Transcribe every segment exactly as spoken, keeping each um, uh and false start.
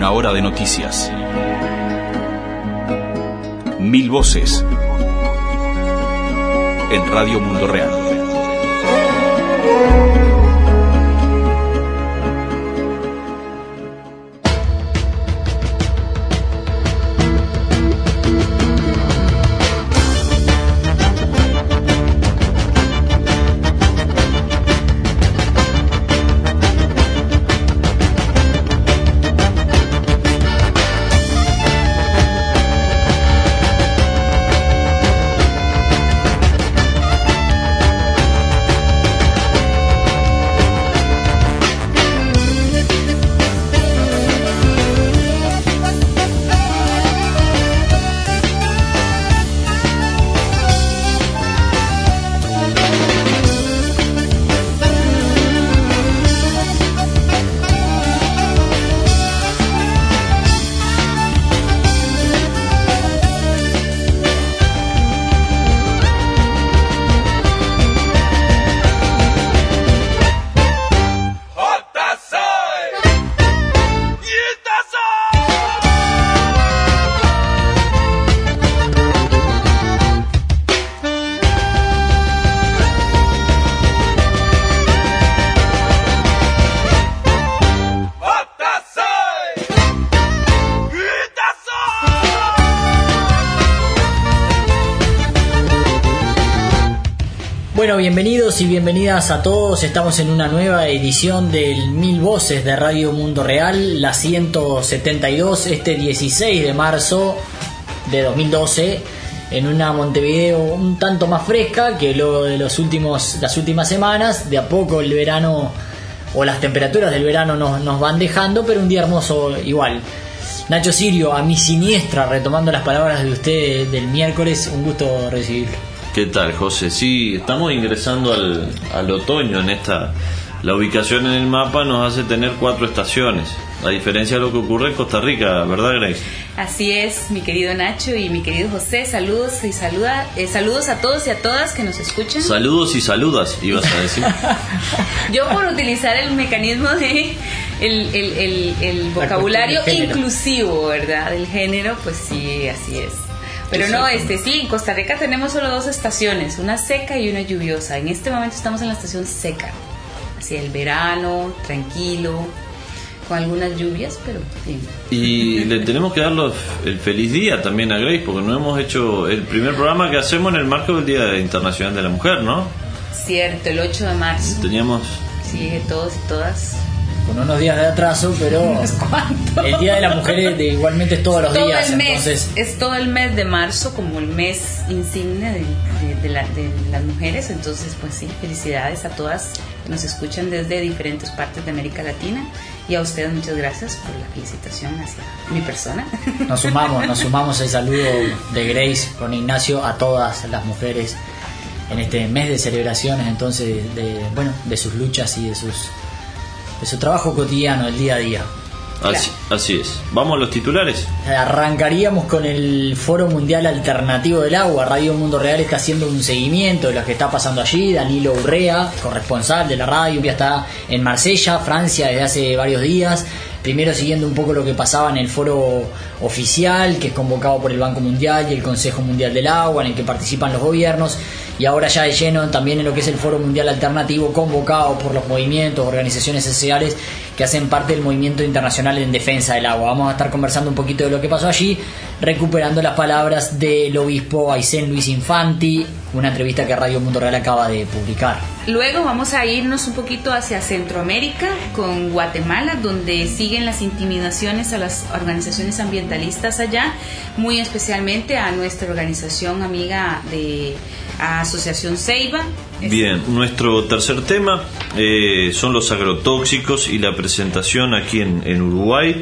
Una hora de noticias. Mil voces. En Radio Mundo Real. Bueno, bienvenidos y bienvenidas a todos. Estamos en una nueva edición del Mil Voces de Radio Mundo Real, la ciento setenta y dos, este dieciséis de marzo de dos mil doce, en una Montevideo un tanto más fresca que luego de los últimos, las últimas semanas. De a poco el verano o las temperaturas del verano nos, nos van dejando, pero un día hermoso igual. Nacho Sirio, a mi siniestra, retomando las palabras de usted del miércoles, un gusto recibirlo. ¿Qué tal, José? Sí, estamos ingresando al, al otoño en esta... La ubicación en el mapa nos hace tener cuatro estaciones, a diferencia de lo que ocurre en Costa Rica, ¿verdad, Grace? Así es, mi querido Nacho y mi querido José. Saludos y saluda, eh, saludos a todos y a todas que nos escuchan. Saludos y saludas, ibas a decir. Yo por utilizar el mecanismo de... El, el, el, el vocabulario inclusivo, ¿verdad? Del género, pues sí, así es. Pero no, este sí, en Costa Rica tenemos solo dos estaciones, una seca y una lluviosa. En este momento estamos en la estación seca, así el verano, tranquilo, con algunas lluvias, pero bien. Y le tenemos que dar los, el feliz día también a Grace, porque no hemos hecho el primer programa que hacemos en el marco del Día Internacional de la Mujer, ¿no? Cierto, el ocho de marzo. Teníamos... Sí, todos y todas. Con unos días de atraso, pero el Día de la Mujer de, igualmente es todos los todo días. El mes, entonces es todo el mes de marzo como el mes insignia de, de, de, la, de las mujeres. Entonces, pues sí, felicidades a todas que nos escuchan desde diferentes partes de América Latina. Y a ustedes muchas gracias por la felicitación hacia mi persona. Nos sumamos, nos sumamos el saludo de Grace con Ignacio a todas las mujeres en este mes de celebraciones, entonces, de, bueno, de sus luchas y de sus... de su trabajo cotidiano, el día a día. Así, así es. ¿Vamos a los titulares? Arrancaríamos con el Foro Mundial Alternativo del Agua. Radio Mundo Real está haciendo un seguimiento de lo que está pasando allí. Danilo Urrea, corresponsal de la radio, ya está en Marsella, Francia, desde hace varios días. Primero siguiendo un poco lo que pasaba en el foro oficial, que es convocado por el Banco Mundial y el Consejo Mundial del Agua, en el que participan los gobiernos, y ahora ya de lleno también en lo que es el Foro Mundial Alternativo, convocado por los movimientos, organizaciones sociales que hacen parte del movimiento internacional en defensa del agua. Vamos a estar conversando un poquito de lo que pasó allí, recuperando las palabras del obispo Aysén Luis Infanti, una entrevista que Radio Mundo Real acaba de publicar. Luego vamos a irnos un poquito hacia Centroamérica con Guatemala, donde siguen las intimidaciones a las organizaciones ambientalistas allá, muy especialmente a nuestra organización amiga de Asociación Ceiba. Bien, nuestro tercer tema eh, son los agrotóxicos y la presentación aquí en, en Uruguay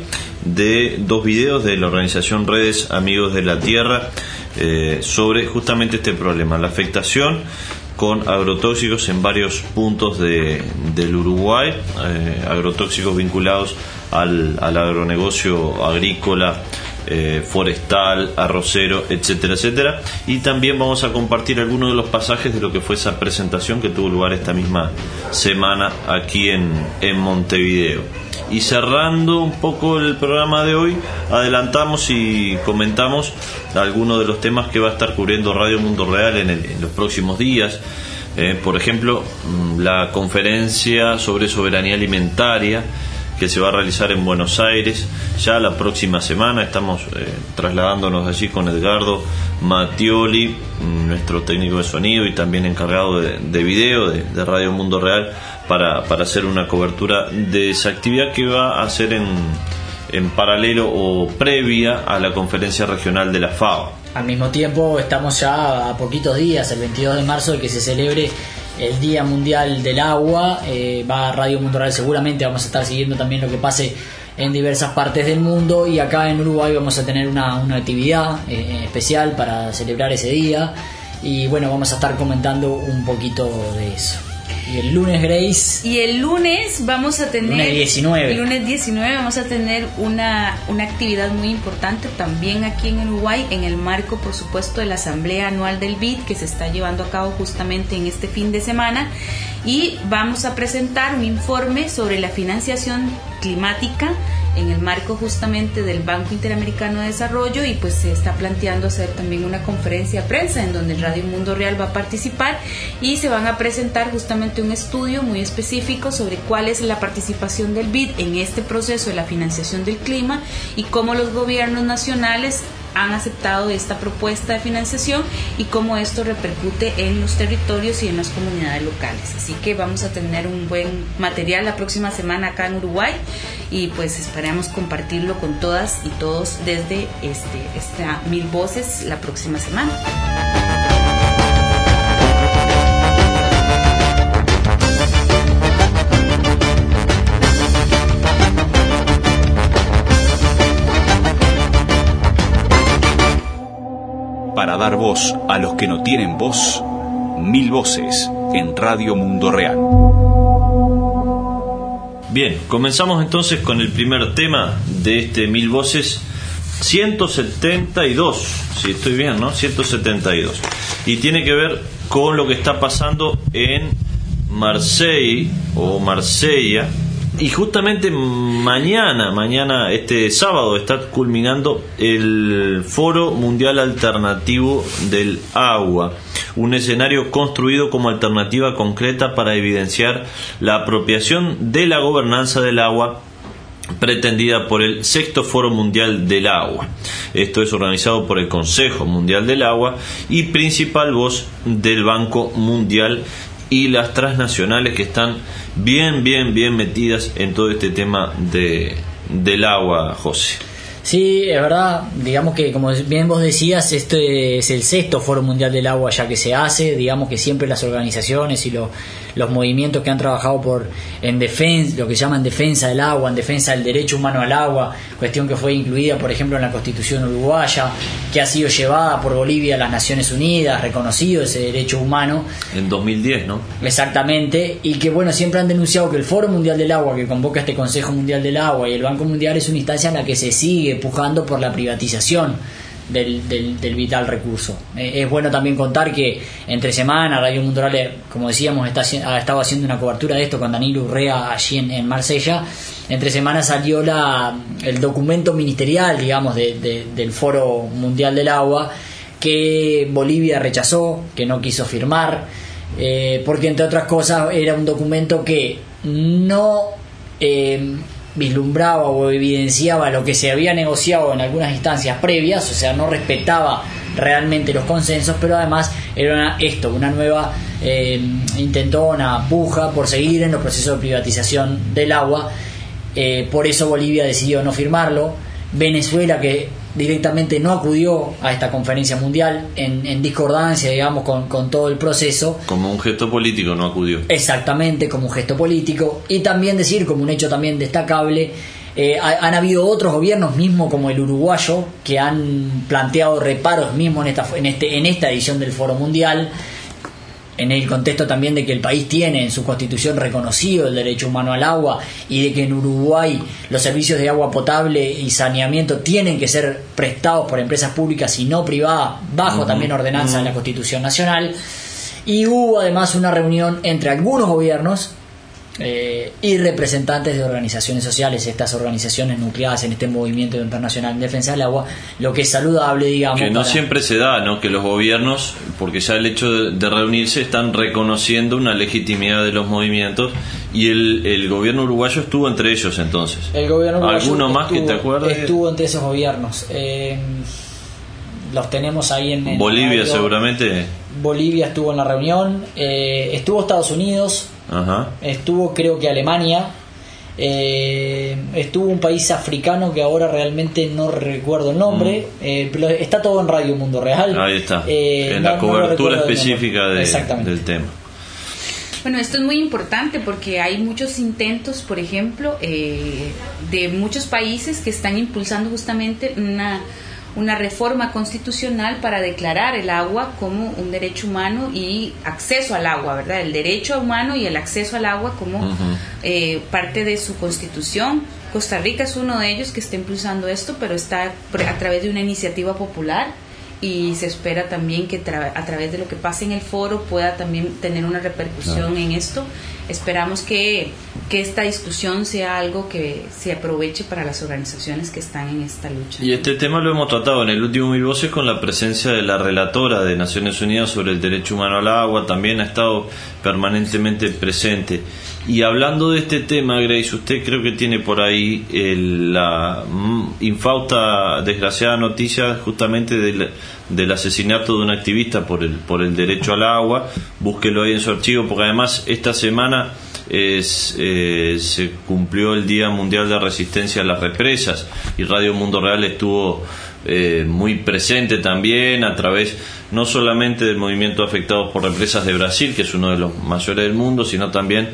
de dos videos de la organización Redes Amigos de la Tierra eh, sobre justamente este problema, la afectación con agrotóxicos en varios puntos de, del Uruguay, eh, agrotóxicos vinculados al, al agronegocio agrícola eh, forestal, arrocero, etcétera, etcétera. Y también vamos a compartir algunos de los pasajes de lo que fue esa presentación que tuvo lugar esta misma semana aquí en, en Montevideo. Y cerrando un poco el programa de hoy, adelantamos y comentamos algunos de los temas que va a estar cubriendo Radio Mundo Real en, el, en los próximos días. Eh, por ejemplo, la conferencia sobre soberanía alimentaria que se va a realizar en Buenos Aires ya la próxima semana. Estamos eh, trasladándonos allí con Edgardo Mattioli, nuestro técnico de sonido y también encargado de, de video de, de Radio Mundo Real, para, para hacer una cobertura de esa actividad que va a ser en, en paralelo o previa a la conferencia regional de la FAO. Al mismo tiempo estamos ya a poquitos días, el veintidós de marzo, de que se celebre el Día Mundial del Agua. eh, va a Radio Mundo Real, seguramente vamos a estar siguiendo también lo que pase en diversas partes del mundo, y acá en Uruguay vamos a tener una, una actividad eh, especial para celebrar ese día, y bueno, vamos a estar comentando un poquito de eso. Y el lunes, Grace. Y el lunes vamos a tener. Lunes diecinueve. El lunes diecinueve vamos a tener una, una actividad muy importante también aquí en Uruguay, en el marco, por supuesto, de la Asamblea Anual del B I D, que se está llevando a cabo justamente en este fin de semana. Y vamos a presentar un informe sobre la financiación climática en el marco justamente del Banco Interamericano de Desarrollo, y pues se está planteando hacer también una conferencia de prensa en donde Radio Mundo Real va a participar, y se van a presentar justamente un estudio muy específico sobre cuál es la participación del B I D en este proceso de la financiación del clima y cómo los gobiernos nacionales han aceptado esta propuesta de financiación y cómo esto repercute en los territorios y en las comunidades locales. Así que vamos a tener un buen material la próxima semana acá en Uruguay, y pues esperamos compartirlo con todas y todos desde este, esta Mil Voces la próxima semana. Para dar voz a los que no tienen voz, Mil Voces en Radio Mundo Real. Bien, comenzamos entonces con el primer tema de este Mil Voces ciento setenta y dos, si estoy bien, ¿no? ciento setenta y dos. Y tiene que ver con lo que está pasando en Marseille o Marsella. Y justamente mañana, mañana, este sábado, está culminando el Foro Mundial Alternativo del Agua, un escenario construido como alternativa concreta para evidenciar la apropiación de la gobernanza del agua pretendida por el Sexto Foro Mundial del Agua. Esto es organizado por el Consejo Mundial del Agua y principal voz del Banco Mundial y las transnacionales que están bien, bien, bien metidas en todo este tema de, del agua, José. Sí, es verdad, digamos que como bien vos decías, este es el sexto Foro Mundial del Agua ya que se hace. Digamos que siempre las organizaciones y los, los movimientos que han trabajado por en defensa, lo que llaman defensa del agua, en defensa del derecho humano al agua, cuestión que fue incluida por ejemplo en la Constitución uruguaya, que ha sido llevada por Bolivia a las Naciones Unidas, reconocido ese derecho humano en dos mil diez, ¿no? Exactamente, y que bueno, siempre han denunciado que el Foro Mundial del Agua, que convoca este Consejo Mundial del Agua y el Banco Mundial, es una instancia en la que se sigue empujando por la privatización del, del, del vital recurso. Eh, es bueno también contar que entre semana Radio Mundo Real, como decíamos, está, ha estado haciendo una cobertura de esto con Danilo Urrea allí en, en Marsella. Entre semana salió la, el documento ministerial, digamos, de, de, del Foro Mundial del Agua, que Bolivia rechazó, que no quiso firmar, eh, porque entre otras cosas era un documento que no eh, vislumbraba o evidenciaba lo que se había negociado en algunas instancias previas, o sea, no respetaba realmente los consensos, pero además era una, esto, una nueva eh, intentona, puja por seguir en los procesos de privatización del agua. Eh, por eso Bolivia decidió no firmarlo. Venezuela, que directamente no acudió a esta conferencia mundial en, en discordancia, digamos, con, con todo el proceso. Como un gesto político no acudió. Exactamente, como un gesto político. Y también decir, como un hecho también destacable, eh, ha, han habido otros gobiernos, mismo como el uruguayo, que han planteado reparos mismo en esta, en este, en esta edición del Foro Mundial. en el contexto también de que el país tiene en su constitución reconocido el derecho humano al agua y de que en Uruguay los servicios de agua potable y saneamiento tienen que ser prestados por empresas públicas y no privadas, bajo uh-huh. también ordenanza uh-huh. de la Constitución Nacional. Y hubo además una reunión entre algunos gobiernos Eh, y representantes de organizaciones sociales, estas organizaciones nucleadas en este movimiento internacional en defensa del agua, lo que es saludable, digamos. Que no para... siempre se da, ¿no? Que los gobiernos, porque ya el hecho de, de reunirse, están reconociendo una legitimidad de los movimientos, y el, el gobierno uruguayo estuvo entre ellos entonces. El gobierno uruguayo ¿Alguno más estuvo, que te acuerdes? Estuvo entre esos gobiernos. Eh, los tenemos ahí en... en Bolivia radio. Seguramente. Bolivia estuvo en la reunión, eh, estuvo Estados Unidos. Ajá. Estuvo creo que Alemania, eh, estuvo un país africano que ahora realmente no recuerdo el nombre, mm. eh, pero está todo en Radio Mundo Real. Ahí está, eh, en no, la cobertura no específica de, del tema. Bueno, esto es muy importante porque hay muchos intentos, por ejemplo, eh, de muchos países que están impulsando justamente una una reforma constitucional para declarar el agua como un derecho humano y acceso al agua, ¿verdad? El derecho humano y el acceso al agua como uh-huh. eh, parte de su constitución. Costa Rica es uno de ellos que está impulsando esto, pero está a través de una iniciativa popular, y se espera también que tra- a través de lo que pase en el foro pueda también tener una repercusión claro. en esto. Esperamos que, que esta discusión sea algo que se aproveche para las organizaciones que están en esta lucha. Y este tema lo hemos tratado en el último Mil Voces con la presencia de la relatora de Naciones Unidas sobre el derecho humano al agua, también ha estado permanentemente presente. Y hablando de este tema, Grace, usted creo que tiene por ahí el, la mm, infausta, desgraciada noticia justamente del, del asesinato de un activista por el, por el derecho al agua. Búsquelo ahí en su archivo, porque además esta semana es, eh, se cumplió el Día Mundial de Resistencia a las Represas, y Radio Mundo Real estuvo eh, muy presente también a través no solamente del movimiento Afectados por Represas de Brasil, que es uno de los mayores del mundo, sino también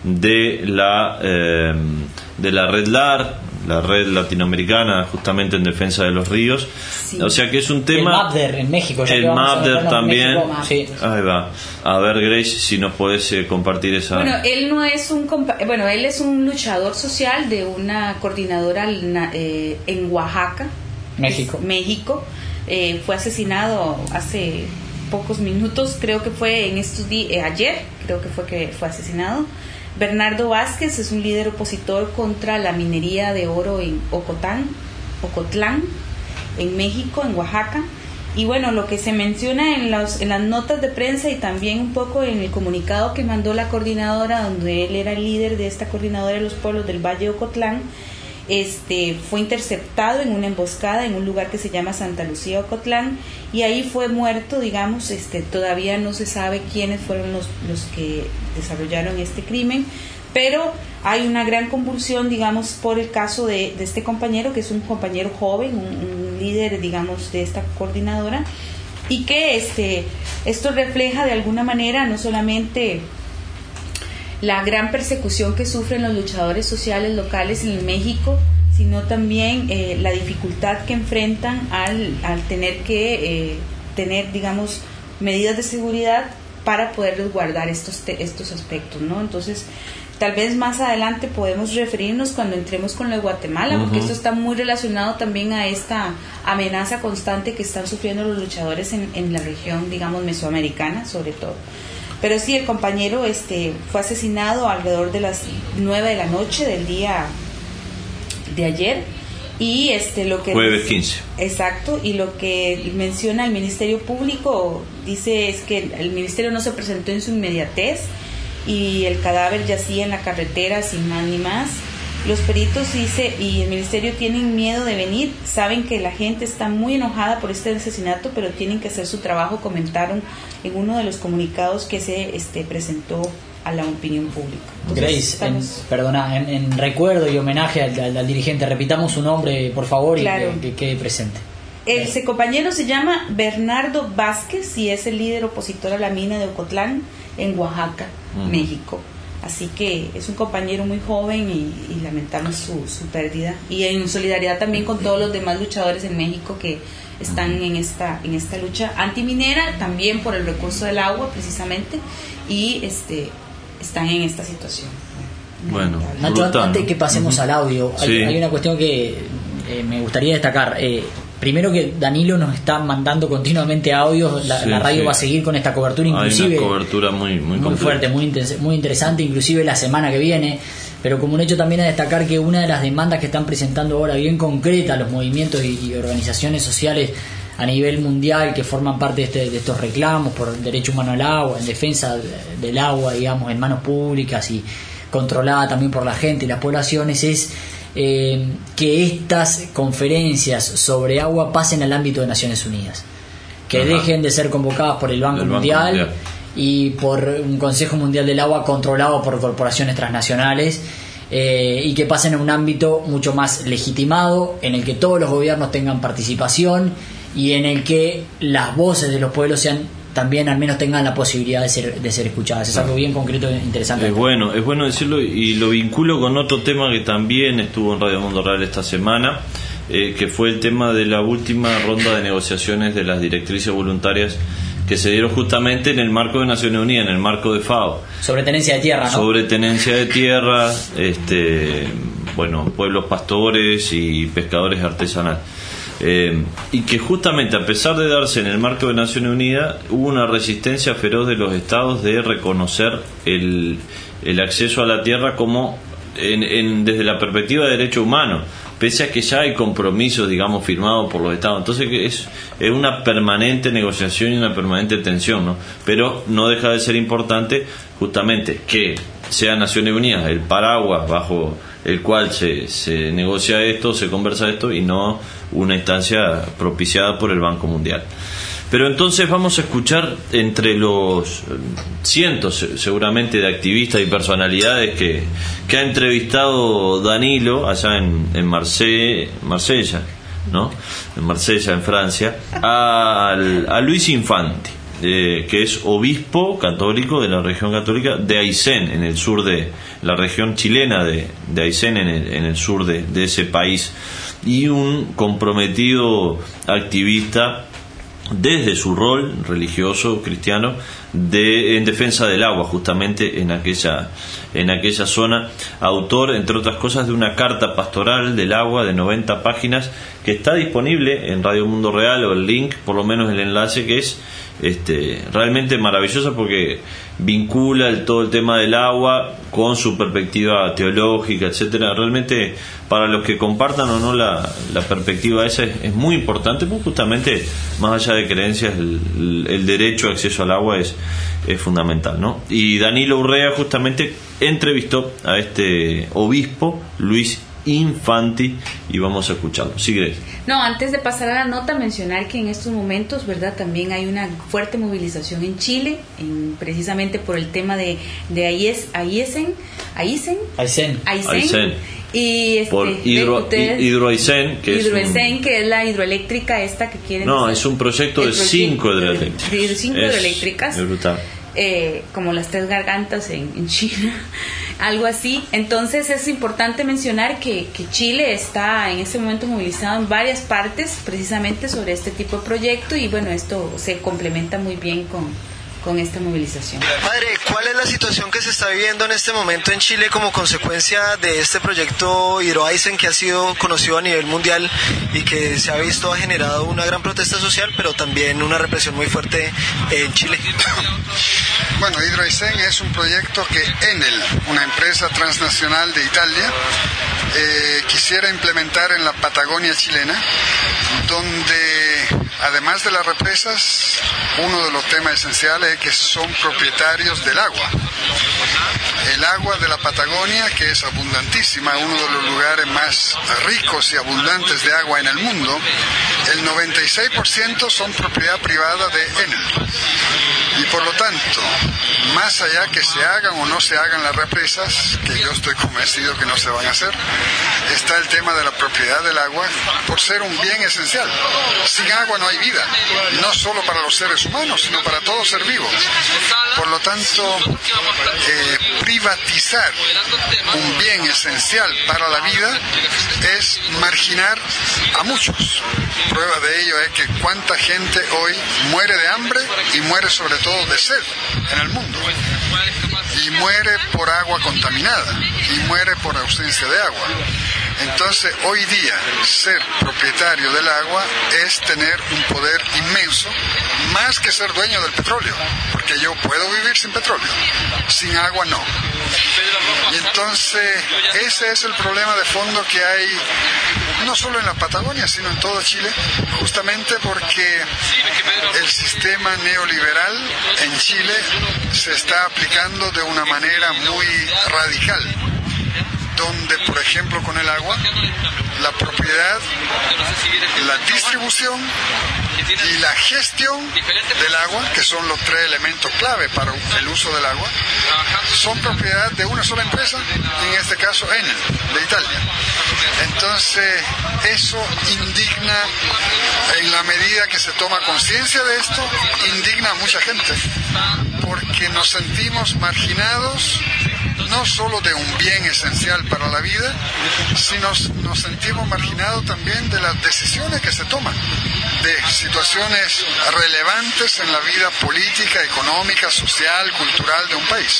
de la eh, de la Red L A R, la red latinoamericana justamente en defensa de los ríos. Sí. O sea que es un tema. El MAPDER en México. Ya el MAPDER también. México, sí. Ahí va. A ver, Grace, si nos podés eh, compartir esa. Bueno, él no es un compa- bueno, él es un luchador social de una coordinadora eh, en Oaxaca, México. México. Eh, fue asesinado hace pocos minutos, creo que fue en estos días, eh, ayer, creo que fue que fue asesinado. Bernardo Vázquez es un líder opositor contra la minería de oro en Ocotán, Ocotlán, en México, en Oaxaca. Y bueno, lo que se menciona en, los, en las notas de prensa y también un poco en el comunicado que mandó la coordinadora, donde él era el líder de esta coordinadora de los pueblos del Valle de Ocotlán, este, fue interceptado en una emboscada en un lugar que se llama Santa Lucía Ocotlán, y ahí fue muerto, digamos. Este, todavía no se sabe quiénes fueron los, los que desarrollaron este crimen, pero hay una gran convulsión, digamos, por el caso de, de este compañero, que es un compañero joven, un, un líder, digamos, de esta coordinadora, y que este, esto refleja de alguna manera no solamente la gran persecución que sufren los luchadores sociales locales en México, sino también eh, la dificultad que enfrentan al, al tener que eh, tener, digamos, medidas de seguridad para poder resguardar estos, te, estos aspectos, ¿no? Entonces, tal vez más adelante podemos referirnos cuando entremos con lo de Guatemala, uh-huh. porque esto está muy relacionado también a esta amenaza constante que están sufriendo los luchadores en, en la región, digamos, mesoamericana, sobre todo. Pero sí, el compañero este fue asesinado alrededor de las nueve de la noche del día de ayer, y este lo que jueves quince. Exacto, y lo que menciona el Ministerio Público dice es que el ministerio no se presentó en su inmediatez y el cadáver yacía en la carretera sin más ni más. Los peritos dice y el ministerio tienen miedo de venir, saben que la gente está muy enojada por este asesinato, pero tienen que hacer su trabajo, comentaron en uno de los comunicados que se este presentó a la opinión pública. Entonces, Grace, estamos... en, perdona, en, en recuerdo y homenaje al, al, al dirigente, repitamos su nombre, por favor, claro. y que, que quede presente. El se compañero se llama Bernardo Vázquez y es el líder opositor a la mina de Ocotlán en Oaxaca, uh-huh. México. Así que es un compañero muy joven y, y lamentamos su, su pérdida. Y en solidaridad también con todos los demás luchadores en México que están en esta en esta lucha antiminera, también por el recurso del agua precisamente, y este están en esta situación. Bueno, Nacho, brutal, antes ¿no? que pasemos uh-huh. al audio, hay, sí. hay una cuestión que eh, me gustaría destacar. Eh, primero que Danilo nos está mandando continuamente audios, la, sí, la radio sí. va a seguir con esta cobertura, inclusive hay una cobertura muy muy, muy fuerte, muy, inten- muy interesante, inclusive la semana que viene. Pero como un hecho también a destacar que una de las demandas que están presentando ahora bien concreta los movimientos y, y organizaciones sociales a nivel mundial que forman parte de, este, de estos reclamos por el derecho humano al agua, en defensa del agua, digamos, en manos públicas y controlada también por la gente y las poblaciones, es eh, que estas conferencias sobre agua pasen al ámbito de Naciones Unidas, que Ajá. dejen de ser convocadas por el Banco, el Mundial, Banco Mundial y por un Consejo Mundial del Agua controlado por corporaciones transnacionales, eh, y que pasen a un ámbito mucho más legitimado, en el que todos los gobiernos tengan participación y en el que las voces de los pueblos sean también al menos tengan la posibilidad de ser de ser escuchadas. Es algo bien concreto e interesante. Es bueno, es bueno decirlo, y lo vinculo con otro tema que también estuvo en Radio Mundo Real esta semana, eh, que fue el tema de la última ronda de negociaciones de las directrices voluntarias que se dieron justamente en el marco de Naciones Unidas, en el marco de FAO. Sobre tenencia de tierra, ¿no? Sobre tenencia de tierra, este, bueno, pueblos pastores y pescadores artesanales. Eh, y que justamente a pesar de darse en el marco de Naciones Unidas, hubo una resistencia feroz de los estados de reconocer el, el acceso a la tierra como en, en, desde la perspectiva de derecho humano, pese a que ya hay compromisos, digamos, firmados por los estados. Entonces que es, es una permanente negociación y una permanente tensión, ¿no? Pero no deja de ser importante justamente que sea Naciones Unidas el paraguas bajo el cual se, se negocia esto, se conversa esto, y no una instancia propiciada por el Banco Mundial. Pero entonces vamos a escuchar entre los cientos seguramente de activistas y personalidades que, que ha entrevistado Danilo allá en, en Marsella, Marsella, ¿no? En Marsella, en Francia, a, a Luis Infanti, eh, que es obispo católico de la región católica de Aysén, en el sur de la región chilena de, de Aysén, en el, en el sur de, de ese país, y un comprometido activista desde su rol religioso cristiano de, en defensa del agua, justamente en aquella en aquella zona, autor entre otras cosas de una carta pastoral del agua de noventa páginas que está disponible en Radio Mundo Real, o el link, por lo menos el enlace, que es este realmente maravillosa porque vincula el, todo el tema del agua con su perspectiva teológica, etcétera. Realmente para los que compartan o no la, la perspectiva esa es, es muy importante, porque justamente más allá de creencias el, el, el derecho a acceso al agua es, es fundamental, ¿no? Y Danilo Urrea justamente entrevistó a este obispo Luis Infanti y vamos a escucharlo. Sigue. No, antes de pasar a la nota, mencionar que en estos momentos, ¿verdad?, también hay una fuerte movilización en Chile, en, precisamente por el tema de, de Aysén, Aysén, Aysén, Aysén, Aysén, y este, por hidro, ustedes, Hidroaysén, que Hidroaysén, es un, que es la hidroeléctrica esta que quieren. No, hacer. Es un proyecto de proyecto cinco hidroeléctricas. De, de cinco es, hidroeléctricas. Es brutal. Eh, como las tres gargantas en, en China, algo así. Entonces es importante mencionar que, que Chile está en este momento movilizado en varias partes precisamente sobre este tipo de proyecto, y bueno, esto se complementa muy bien con, con esta movilización. Padre, ¿cuál es la situación que se está viviendo en este momento en Chile como consecuencia de este proyecto Hidroaysén, que ha sido conocido a nivel mundial y que se ha visto ha generado una gran protesta social, pero también una represión muy fuerte en Chile? Bueno, Hidroaysén es un proyecto que Enel, una empresa transnacional de Italia, eh, quisiera implementar en la Patagonia chilena, donde además de las represas, uno de los temas esenciales es que son propietarios del agua. El agua de la Patagonia, que es abundantísima, uno de los lugares más ricos y abundantes de agua en el mundo, el noventa y seis por ciento son propiedad privada de Enel. Y por lo tanto, más allá que se hagan o no se hagan las represas, que yo estoy convencido que no se van a hacer, está el tema de la propiedad del agua, por ser un bien esencial. Sin agua no hay vida, no solo para los seres humanos, sino para todo ser vivo. Por lo tanto, eh, privatizar privatizar un bien esencial para la vida es marginar a muchos. Prueba de ello es que cuánta gente hoy muere de hambre y muere sobre todo de sed en el mundo. Y muere por agua contaminada y muere por ausencia de agua. Entonces, hoy día, ser propietario del agua es tener un poder inmenso, más que ser dueño del petróleo, porque yo puedo vivir sin petróleo, sin agua no. Y entonces, ese es el problema de fondo que hay, no solo en la Patagonia, sino en todo Chile, justamente porque el sistema neoliberal en Chile se está aplicando de una manera muy radical, donde, por ejemplo, con el agua, la propiedad, la distribución y la gestión del agua, que son los tres elementos clave para el uso del agua, son propiedad de una sola empresa, en este caso Enel, de Italia. Entonces, eso indigna, en la medida que se toma conciencia de esto, indigna a mucha gente, porque nos sentimos marginados no solo de un bien esencial para la vida, sino nos sentimos marginados también de las decisiones que se toman, de situaciones relevantes en la vida política, económica, social, cultural de un país.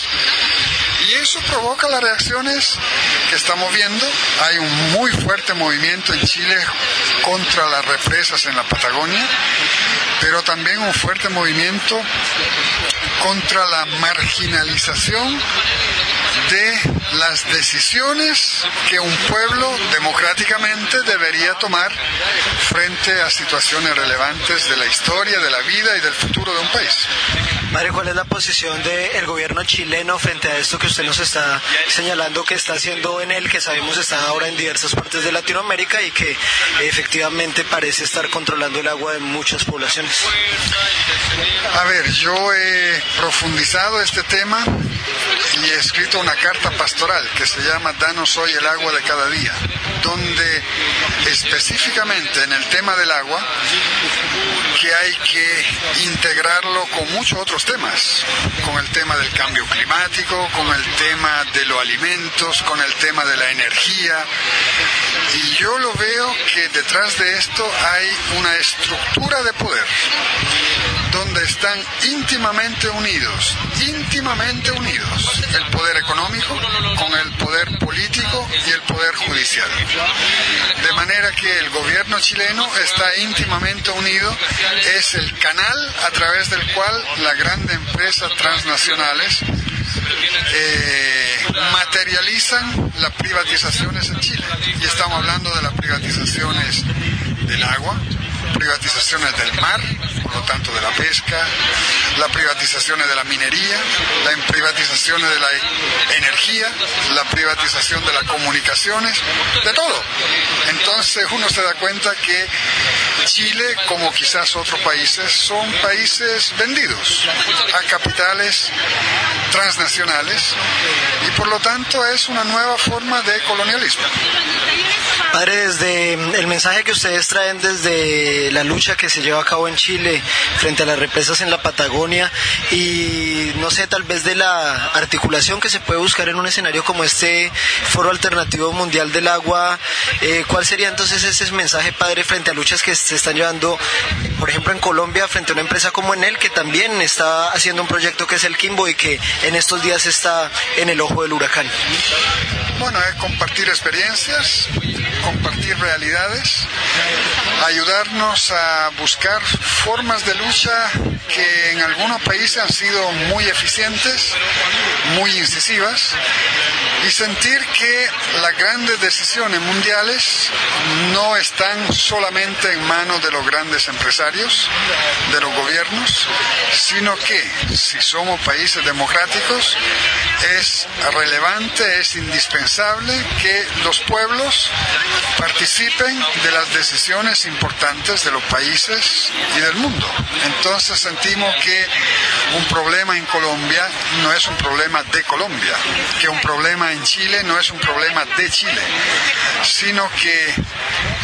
Y eso provoca las reacciones que estamos viendo. Hay un muy fuerte movimiento en Chile contra las represas en la Patagonia, pero también un fuerte movimiento contra la marginalización de las decisiones que un pueblo democráticamente debería tomar frente a situaciones relevantes de la historia, de la vida y del futuro de un país. Padre, ¿cuál es la posición del gobierno chileno frente a esto que usted nos está señalando que está haciendo Enel, que sabemos está ahora en diversas partes de Latinoamérica y que efectivamente parece estar controlando el agua de muchas poblaciones? A ver, yo he profundizado este tema y he escrito una carta pastoral que se llama Danos hoy el agua de cada día, donde específicamente en el tema del agua, que hay que integrarlo con muchos otros temas, con el tema del cambio climático, con el tema de los alimentos, con el tema de la energía. Y yo lo veo que detrás de esto hay una estructura de poder, donde están íntimamente unidos, íntimamente unidos, el poder económico con el poder político y el poder judicial. De manera que el gobierno chileno está íntimamente unido, es el canal a través del cual las grandes empresas transnacionales eh, materializan las privatizaciones en Chile. Y estamos hablando de las privatizaciones del agua, privatizaciones del mar, por lo tanto de la pesca, las privatizaciones de la minería, las privatizaciones de la energía, la privatización de las comunicaciones, de todo. Entonces uno se da cuenta que Chile, como quizás otros países, son países vendidos a capitales transnacionales y por lo tanto es una nueva forma de colonialismo. Padre, desde el mensaje que ustedes traen desde la lucha que se lleva a cabo en Chile frente a las represas en la Patagonia y no sé, tal vez de la articulación que se puede buscar en un escenario como este Foro Alternativo Mundial del Agua, eh, ¿cuál sería entonces ese mensaje, padre, frente a luchas que se están llevando, por ejemplo, en Colombia, frente a una empresa como Enel, que también está haciendo un proyecto que es el Quimbo y que en estos días está en el ojo del huracán? Bueno, es compartir experiencias, compartir realidades, ayudarnos a buscar formas de lucha que en algunos países han sido muy eficientes, muy incisivas, y sentir que las grandes decisiones mundiales no están solamente en manos de los grandes empresarios, de los gobiernos, sino que si somos países democráticos es relevante, es indispensable que los pueblos participen de las decisiones importantes de los países y del mundo. Entonces sentimos que un problema en Colombia no es un problema de Colombia, que un problema en Chile no es un problema de Chile, sino que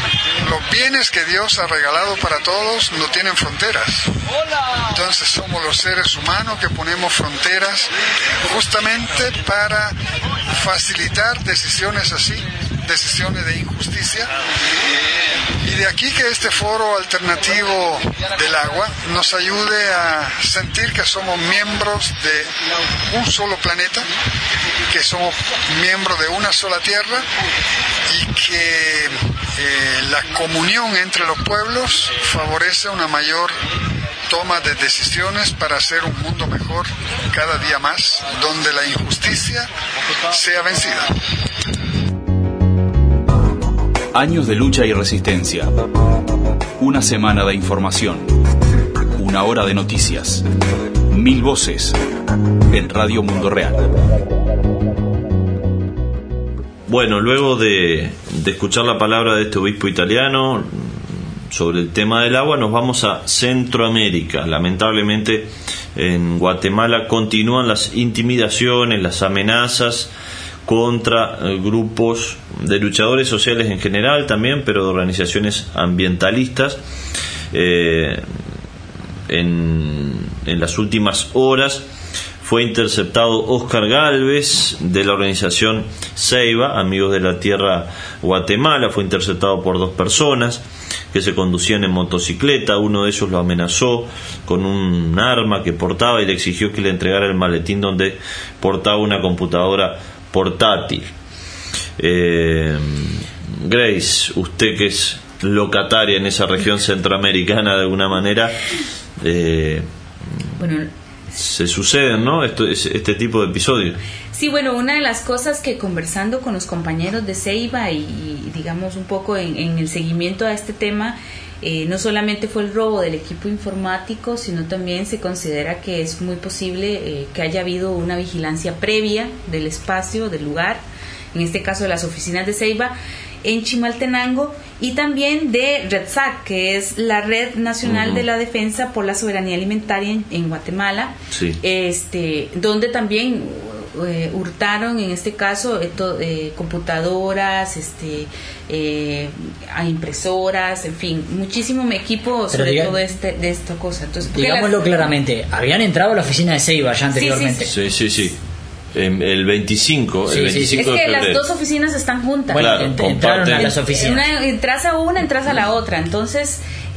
los bienes que Dios ha regalado para todos no tienen fronteras. Entonces somos los seres humanos que ponemos fronteras justamente para facilitar decisiones así, decisiones de injusticia. Y de aquí que este foro alternativo del agua nos ayude a sentir que somos miembros de un solo planeta, que somos miembros de una sola tierra y que eh, la comunión entre los pueblos favorece una mayor toma de decisiones para hacer un mundo mejor cada día más, donde la injusticia sea vencida. Años de lucha y resistencia. Una semana de información. Una hora de noticias. Mil voces en Radio Mundo Real. Bueno, luego de, de escuchar la palabra de este obispo italiano sobre el tema del agua, nos vamos a Centroamérica. Lamentablemente en Guatemala continúan las intimidaciones, las amenazas contra eh, grupos de luchadores sociales en general también, pero de organizaciones ambientalistas. Eh, en, en las últimas horas fue interceptado Oscar Gálvez de la organización Ceiba, Amigos de la Tierra Guatemala. Fue interceptado por dos personas que se conducían en motocicleta. Uno de ellos lo amenazó con un arma que portaba y le exigió que le entregara el maletín donde portaba una computadora portátil. eh, Grace, usted que es locataria en esa región centroamericana de alguna manera, eh, bueno, se suceden, ¿no? Esto, este tipo de episodios. Sí, bueno, una de las cosas que conversando con los compañeros de Ceiba y, y digamos un poco en, en el seguimiento a este tema, eh, no solamente fue el robo del equipo informático, sino también se considera que es muy posible eh, que haya habido una vigilancia previa del espacio, del lugar, en este caso de las oficinas de Ceiba, en Chimaltenango, y también de REDSAC, que es la Red Nacional uh-huh. de la Defensa por la Soberanía Alimentaria en, en Guatemala, sí. este, donde también eh, hurtaron, en este caso, eh, to, eh, computadoras, este, eh, a impresoras, en fin, muchísimo equipo sobre diga, todo este, de esta cosa. Entonces, digámoslo las... claramente, habían entrado a la oficina de Ceiba ya anteriormente. Sí, sí, sí. sí, sí. El veinticinco, sí, el veinticinco sí, sí. Es que de las dos oficinas están juntas. Bueno, claro, ent- entraron a las oficinas. Una, entras a una, entras a la otra. Entonces,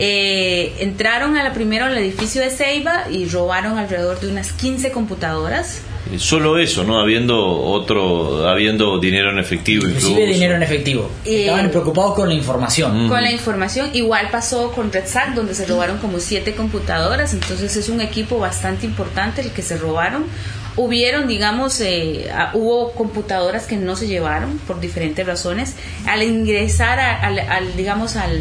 eh, entraron a la primero al edificio de Ceiba y robaron alrededor de unas quince computadoras. Solo eso, ¿no? Habiendo otro, habiendo dinero en efectivo. Inclusive incluso. dinero en efectivo. Eh, Estaban preocupados con la información. Mm. Con la información. Igual pasó con REDSAC, donde se robaron como siete computadoras. Entonces es un equipo bastante importante el que se robaron. Hubieron, digamos, eh, hubo computadoras que no se llevaron por diferentes razones. Al ingresar, a, al, al, digamos, al,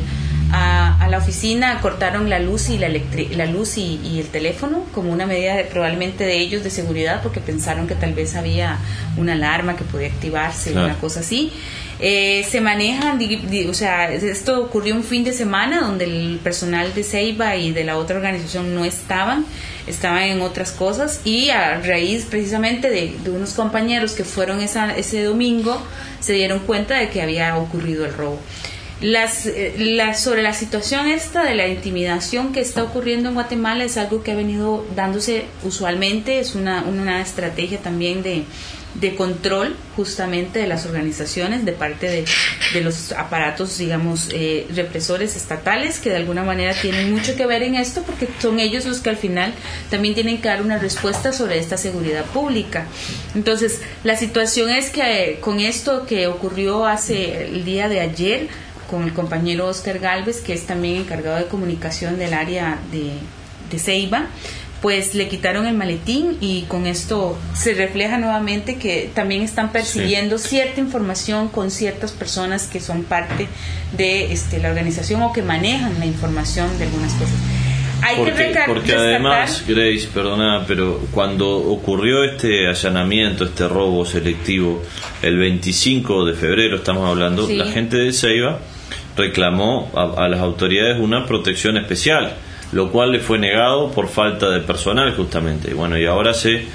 a, a la oficina, cortaron la luz y la, electri- la luz y, y el teléfono como una medida de, probablemente de ellos de seguridad, porque pensaron que tal vez había una alarma que podía activarse, claro. una cosa así. Eh, se manejan, di, di, o sea, esto ocurrió un fin de semana donde el personal de Ceiba y de la otra organización no estaban, estaban en otras cosas, y a raíz precisamente de, de unos compañeros que fueron esa, ese domingo, se dieron cuenta de que había ocurrido el robo. Las, eh, la, sobre la situación esta de la intimidación que está ocurriendo en Guatemala es algo que ha venido dándose usualmente, es una, una estrategia también de de control justamente de las organizaciones de parte de, de los aparatos, digamos, eh, represores estatales, que de alguna manera tienen mucho que ver en esto, porque son ellos los que al final también tienen que dar una respuesta sobre esta seguridad pública. Entonces, la situación es que eh, con esto que ocurrió hace el día de ayer con el compañero Oscar Gálvez, que es también encargado de comunicación del área de, de Ceiba, pues le quitaron el maletín, y con esto se refleja nuevamente que también están persiguiendo sí. cierta información con ciertas personas que son parte de este, la organización o que manejan la información de algunas cosas. Hay porque, que recar- porque además, Grace, perdona, pero cuando ocurrió este allanamiento, este robo selectivo, el veinticinco de febrero estamos hablando, sí. la gente de Ceiba reclamó a, a las autoridades una protección especial, lo cual le fue negado por falta de personal justamente. Y bueno, y ahora se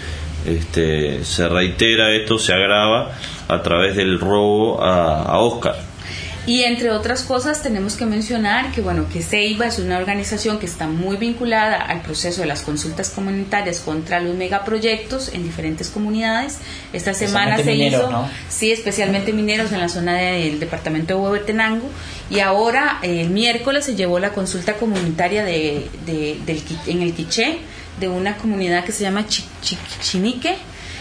este, se reitera esto, se agrava a través del robo a, a Oscar. Y entre otras cosas tenemos que mencionar que bueno que Ceiba es una organización que está muy vinculada al proceso de las consultas comunitarias contra los megaproyectos en diferentes comunidades. Esta semana se mineros, hizo, ¿no? sí, especialmente mineros en la zona del departamento de Huehuetenango, y ahora eh, el miércoles se llevó la consulta comunitaria de, de, del, en el Quiché, de una comunidad que se llama Chinique.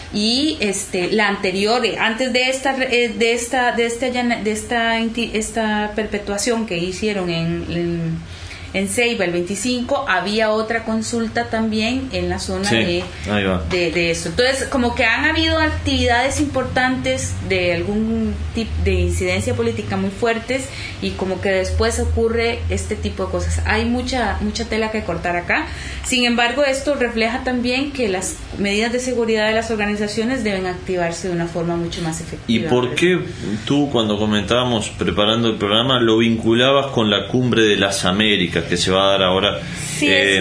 Y este la anterior, antes de esta de esta de esta de esta esta perpetuación que hicieron en, en en Ceiba el veinticinco, había otra consulta también en la zona, sí, de, de de eso. Entonces, como que han habido actividades importantes de algún tipo de incidencia política muy fuertes, y como que después ocurre este tipo de cosas. Hay mucha mucha tela que cortar acá. Sin embargo, esto refleja también que las medidas de seguridad de las organizaciones deben activarse de una forma mucho más efectiva. ¿Y por qué tú, cuando comentábamos preparando el programa, lo vinculabas con la Cumbre de las Américas que se va a dar ahora, sí, en,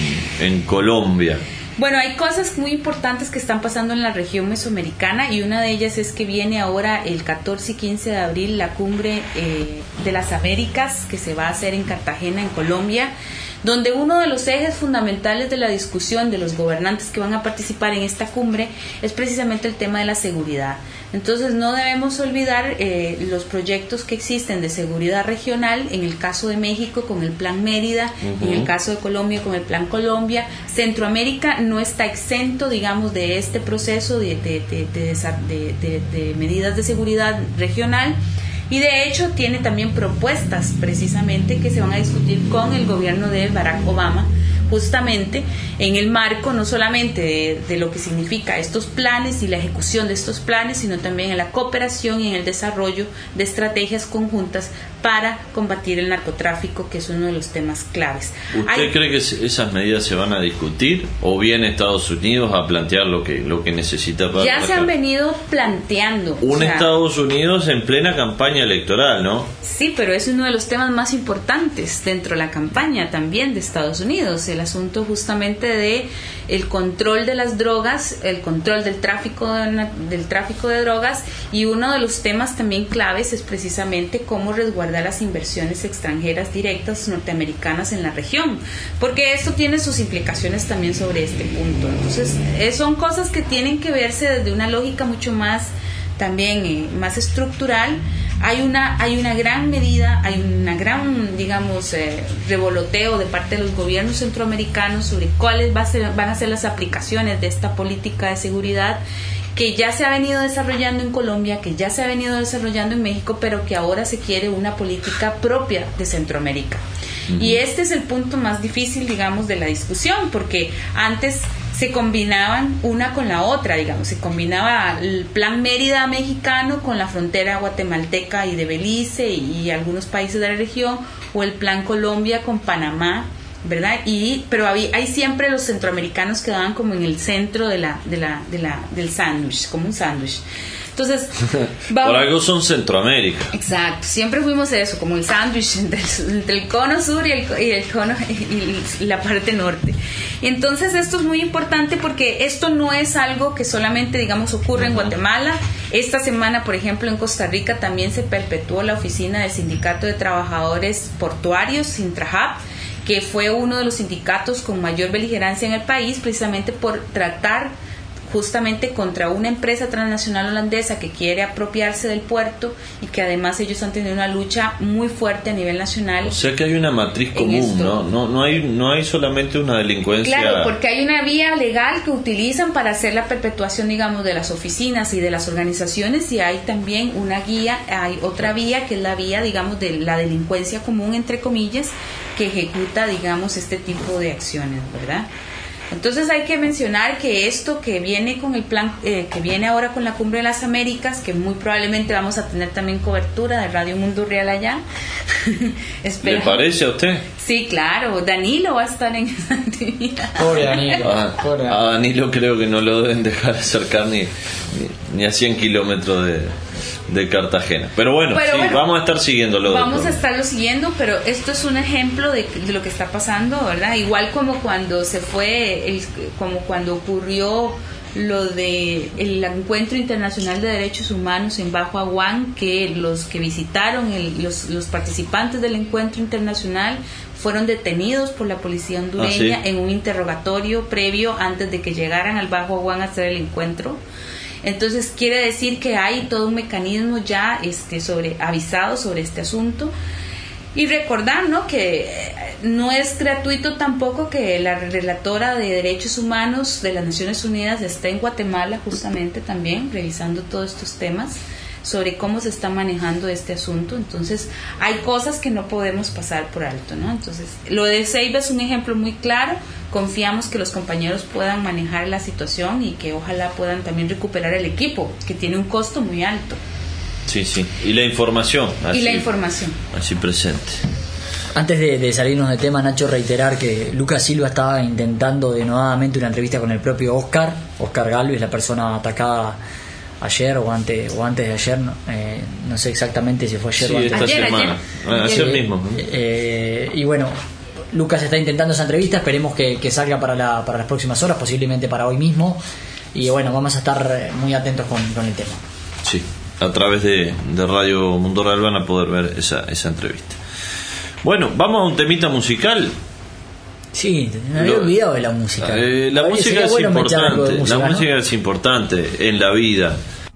en Colombia? Bueno, hay cosas muy importantes que están pasando en la región mesoamericana, y una de ellas es que viene ahora el catorce y quince de abril la Cumbre eh, de las Américas, que se va a hacer en Cartagena, en Colombia, donde uno de los ejes fundamentales de la discusión de los gobernantes que van a participar en esta cumbre es precisamente el tema de la seguridad. Entonces no debemos olvidar eh, los proyectos que existen de seguridad regional, en el caso de México con el Plan Mérida, uh-huh. en el caso de Colombia con el Plan Colombia. Centroamérica no está exento, digamos, de este proceso de, de, de, de, de, de, de medidas de seguridad regional. Y de hecho tiene también propuestas precisamente que se van a discutir con el gobierno de Barack Obama, justamente en el marco no solamente de, de lo que significa estos planes y la ejecución de estos planes, sino también en la cooperación y en el desarrollo de estrategias conjuntas para combatir el narcotráfico, que es uno de los temas claves. ¿Usted Hay, cree que esas medidas se van a discutir, o viene Estados Unidos a plantear lo que lo que necesita para ya trabajar? Se han venido planteando un o sea, Estados Unidos en plena campaña electoral, ¿no? Sí, pero es uno de los temas más importantes dentro de la campaña también de Estados Unidos, el asunto justamente de el control de las drogas, el control del tráfico de, del tráfico de drogas, y uno de los temas también claves es precisamente cómo resguardar las inversiones extranjeras directas norteamericanas en la región, porque esto tiene sus implicaciones también sobre este punto. Entonces, eh, son cosas que tienen que verse desde una lógica mucho más también eh, más estructural. Hay una hay una gran medida, hay una gran, digamos, eh, revoloteo de parte de los gobiernos centroamericanos sobre cuáles va a ser, van a ser las aplicaciones de esta política de seguridad que ya se ha venido desarrollando en Colombia, que ya se ha venido desarrollando en México, pero que ahora se quiere una política propia de Centroamérica. Uh-huh. Y este es el punto más difícil, digamos, de la discusión, porque antes se combinaban una con la otra, digamos, se combinaba el Plan Mérida mexicano con la frontera guatemalteca y de Belice y, y algunos países de la región, o el Plan Colombia con Panamá, ¿verdad? Y pero había, hay siempre los centroamericanos quedaban como en el centro de la de la de la del sándwich, como un sándwich. Entonces, vamos, por algo son Centroamérica. Exacto, siempre fuimos eso, como el sándwich entre, entre el cono sur y el, y el cono y la parte norte. Entonces esto es muy importante porque esto no es algo que solamente, digamos, ocurre en Guatemala. Esta semana, por ejemplo, en Costa Rica también se perpetuó la oficina del Sindicato de Trabajadores Portuarios, Sintrajap, que fue uno de los sindicatos con mayor beligerancia en el país, precisamente por tratar justamente contra una empresa transnacional holandesa que quiere apropiarse del puerto, y que además ellos han tenido una lucha muy fuerte a nivel nacional. O sea que hay una matriz común, ¿no? No, no hay, no hay solamente una delincuencia. Claro, porque hay una vía legal que utilizan para hacer la perpetuación, digamos, de las oficinas y de las organizaciones, y hay también una guía, hay otra vía que es la vía, digamos, de la delincuencia común, entre comillas, que ejecuta, digamos, este tipo de acciones, ¿verdad? Entonces hay que mencionar que esto que viene con el plan, eh, que viene ahora con la Cumbre de las Américas, que muy probablemente vamos a tener también cobertura de Radio Mundo Real allá. ¿Le parece a usted? Sí, claro, Danilo va a estar en esa actividad. Pobre Danilo. A, Pobre Danilo. a Danilo creo que no lo deben dejar acercar ni, ni, ni a cien kilómetros de... de Cartagena. Pero bueno, pero sí, bueno, vamos a estar siguiéndolo. Vamos a estarlo siguiendo, pero esto es un ejemplo de, de lo que está pasando, ¿verdad? Igual como cuando se fue, el, como cuando ocurrió lo de el Encuentro Internacional de Derechos Humanos en Bajo Aguán, que los que visitaron, el, los, los participantes del encuentro internacional fueron detenidos por la policía hondureña ah, ¿sí? en un interrogatorio previo antes de que llegaran al Bajo Aguán a hacer el encuentro. Entonces quiere decir que hay todo un mecanismo ya este, sobre, avisado sobre este asunto. Y recordar, ¿no?, que no es gratuito tampoco que la relatora de Derechos Humanos de las Naciones Unidas esté en Guatemala justamente también revisando todos estos temas sobre cómo se está manejando este asunto. Entonces hay cosas que no podemos pasar por alto, ¿no? Entonces lo de Ceiba es un ejemplo muy claro. Confiamos que los compañeros puedan manejar la situación y que ojalá puedan también recuperar el equipo, que tiene un costo muy alto. Sí, sí. Y la información. Así, y la información. Así presente. Antes de, de salirnos de tema, Nacho, reiterar que Lucas Silva estaba intentando denodadamente una entrevista con el propio Oscar. Oscar Galvez, la persona atacada ayer o antes, o antes de ayer. No, eh, no sé exactamente si fue ayer sí, o antes. esta ayer, semana. Ayer, ayer eh, mismo. Eh, y bueno, Lucas está intentando esa entrevista. Esperemos que, que salga para, la, para las próximas horas, posiblemente para hoy mismo. Y bueno, vamos a estar muy atentos con, con el tema. Sí. A través de, de Radio Mundo Real van a poder ver esa, esa entrevista. Bueno, vamos a un temita musical. Sí, me había Lo, olvidado de la música. Eh, la música es bueno importante. Música, la ¿no? música es importante en la vida.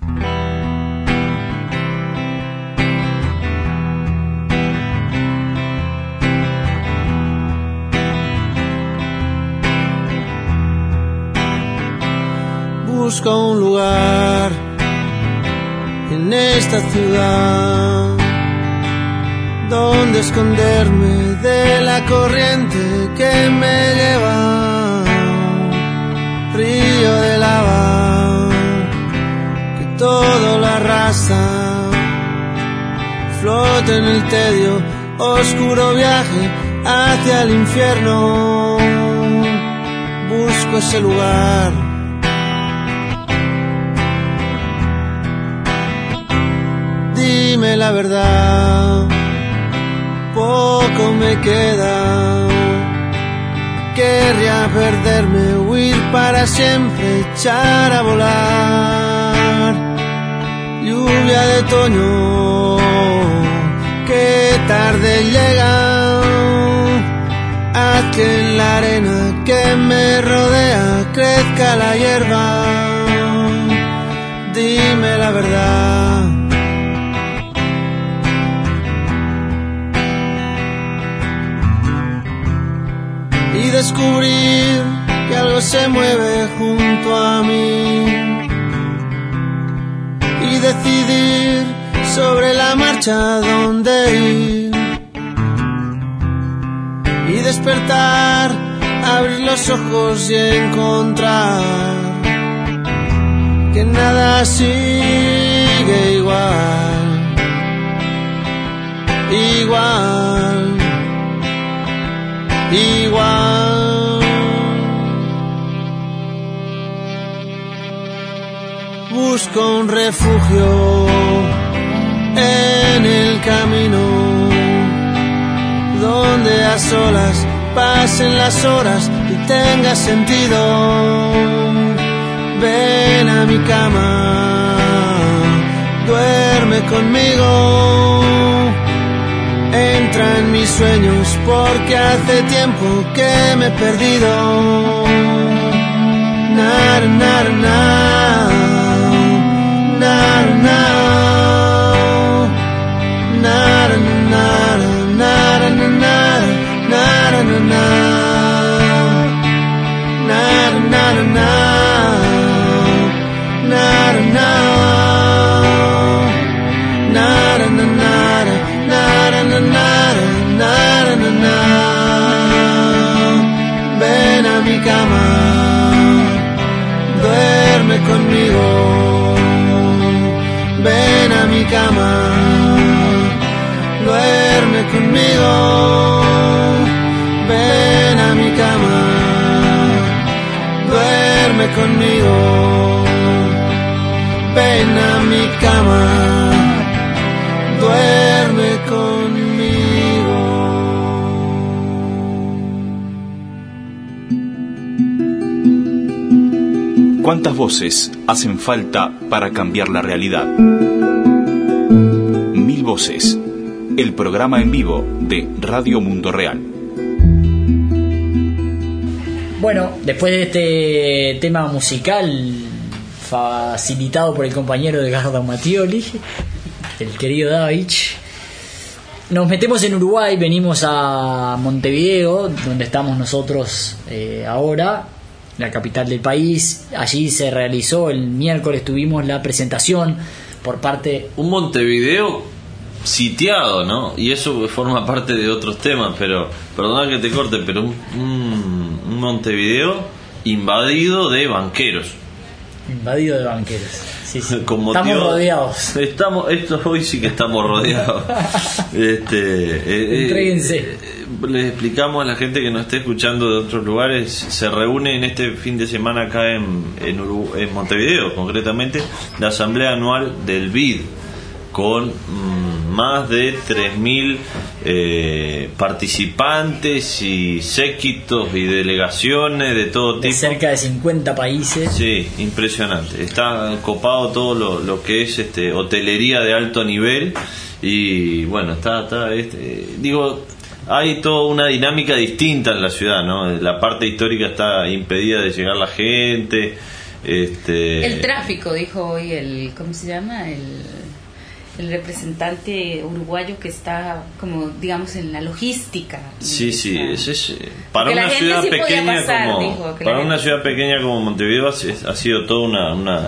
Busca un lugar en esta ciudad donde esconderme de la corriente que me lleva, río de lava que todo lo arrasa, flota en el tedio, oscuro viaje hacia el infierno. Busco ese lugar. Dime la verdad, poco me queda. Querría perderme, huir para siempre, echar a volar. Lluvia de otoño, qué tarde llega. Haz que en la arena que me rodea crezca la hierba. Dime la verdad. Y descubrir que algo se mueve junto a mí y decidir sobre la marcha dónde ir y despertar, abrir los ojos y encontrar que nada sigue igual, igual, igual. Busco un refugio en el camino donde a solas pasen las horas y tenga sentido. Ven a mi cama, duerme conmigo. Entra en mis sueños porque hace tiempo que me he perdido. Nar, nar, nar, nar, nar, nar, nar, nar, nar, nar, nar, nar, nar, ven a mi cama, duerme conmigo. Ven a mi cama, duerme conmigo. Ven a mi cama, duerme conmigo. Ven a mi cama, duerme conmigo. ¿Cuántas voces hacen falta para cambiar la realidad? Mil Voces, el programa en vivo de Radio Mundo Real. Bueno, después de este tema musical facilitado por el compañero Edgardo Mattioli, el querido Davich, nos metemos en Uruguay, venimos a Montevideo, donde estamos nosotros eh, ahora, la capital del país. Allí se realizó el miércoles, tuvimos la presentación por parte... Un Montevideo sitiado, ¿no? Y eso forma parte de otros temas, pero perdona que te corte, pero un, un, un Montevideo invadido de banqueros. Invadido de banqueros. Sí, sí. Con motivo, estamos rodeados. Estamos, esto hoy sí que estamos rodeados. este, eh, Entréguense. Eh, les explicamos a la gente que nos esté escuchando de otros lugares. Se reúne en este fin de semana acá en, en, Urugu- en Montevideo, concretamente, la asamblea anual del B I D, con mmm, más de tres mil eh, participantes y séquitos y delegaciones de todo tipo. De cerca de cincuenta países. Sí, impresionante. Está copado todo lo, lo que es este hotelería de alto nivel y bueno, está, está este, digo, hay toda una dinámica distinta en la ciudad, ¿no? La parte histórica está impedida de llegar la gente. Este... El tráfico, dijo hoy el, ¿cómo se llama? El... el representante uruguayo que está como digamos en la logística. Sí, sí, es, es para una ciudad sí pequeña pasar, como dijo, para una gente... ciudad pequeña como Montevideo ha, ha sido toda una una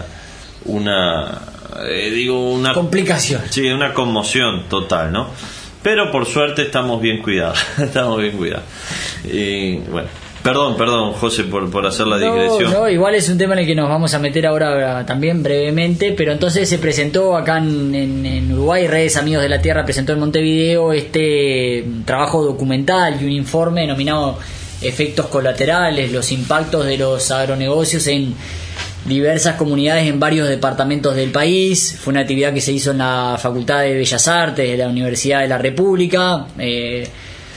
una eh, digo una complicación. Sí, una conmoción total, ¿no? Pero por suerte estamos bien cuidados, estamos bien cuidados. Y bueno, Perdón, perdón, José, por, por hacer la digresión. No, no, igual es un tema en el que nos vamos a meter ahora también brevemente, pero entonces se presentó acá en, en, en Uruguay, Redes Amigos de la Tierra presentó en Montevideo este trabajo documental y un informe denominado Efectos Colaterales, los impactos de los agronegocios en diversas comunidades en varios departamentos del país. Fue una actividad que se hizo en la Facultad de Bellas Artes de la Universidad de la República. Eh,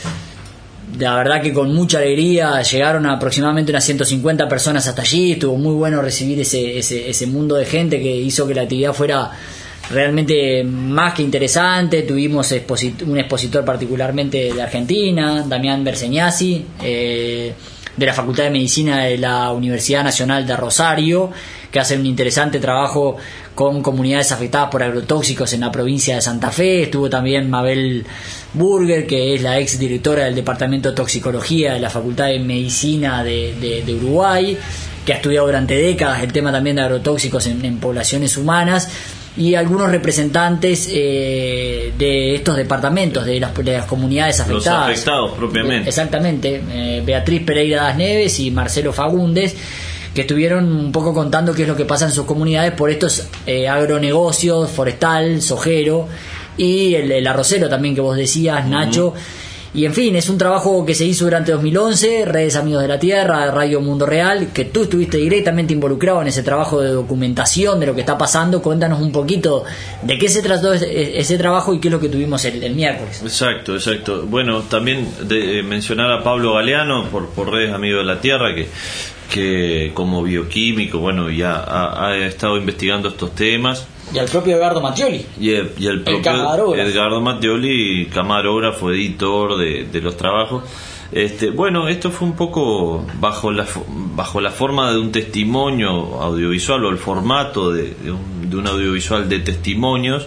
La verdad que con mucha alegría llegaron aproximadamente unas ciento cincuenta personas hasta allí. Estuvo muy bueno recibir ese, ese, ese mundo de gente que hizo que la actividad fuera realmente más que interesante. Tuvimos exposit- un expositor particularmente de Argentina, Damián Berseñasi, eh, de la Facultad de Medicina de la Universidad Nacional de Rosario, que hace un interesante trabajo con comunidades afectadas por agrotóxicos en la provincia de Santa Fe. Estuvo también Mabel Burger, que es la ex directora del Departamento de Toxicología de la Facultad de Medicina de, de, de Uruguay, que ha estudiado durante décadas el tema también de agrotóxicos en, en poblaciones humanas, y algunos representantes eh, de estos departamentos, de las, de las comunidades afectadas. Los afectados propiamente. Exactamente, eh, Beatriz Pereira das Neves y Marcelo Fagundes, que estuvieron un poco contando qué es lo que pasa en sus comunidades por estos eh, agronegocios, forestal, sojero y el, el arrocero también que vos decías, uh-huh. Nacho. Y en fin, es un trabajo que se hizo durante dos mil once, Redes Amigos de la Tierra, Radio Mundo Real, que tú estuviste directamente involucrado en ese trabajo de documentación de lo que está pasando. Cuéntanos un poquito de qué se trató ese, ese trabajo y qué es lo que tuvimos el, el miércoles. Exacto, exacto. Bueno, también de, eh, mencionar a Pablo Galeano por, por Redes Amigos de la Tierra, que que como bioquímico, bueno, ya ha, ha estado investigando estos temas. Y al propio Edgardo Mattioli. Y el, y el propio el Edgardo Mattioli, camarógrafo, editor de, de los trabajos. Este, bueno, esto fue un poco bajo la bajo la forma de un testimonio audiovisual, o el formato de, de, un, de un audiovisual de testimonios,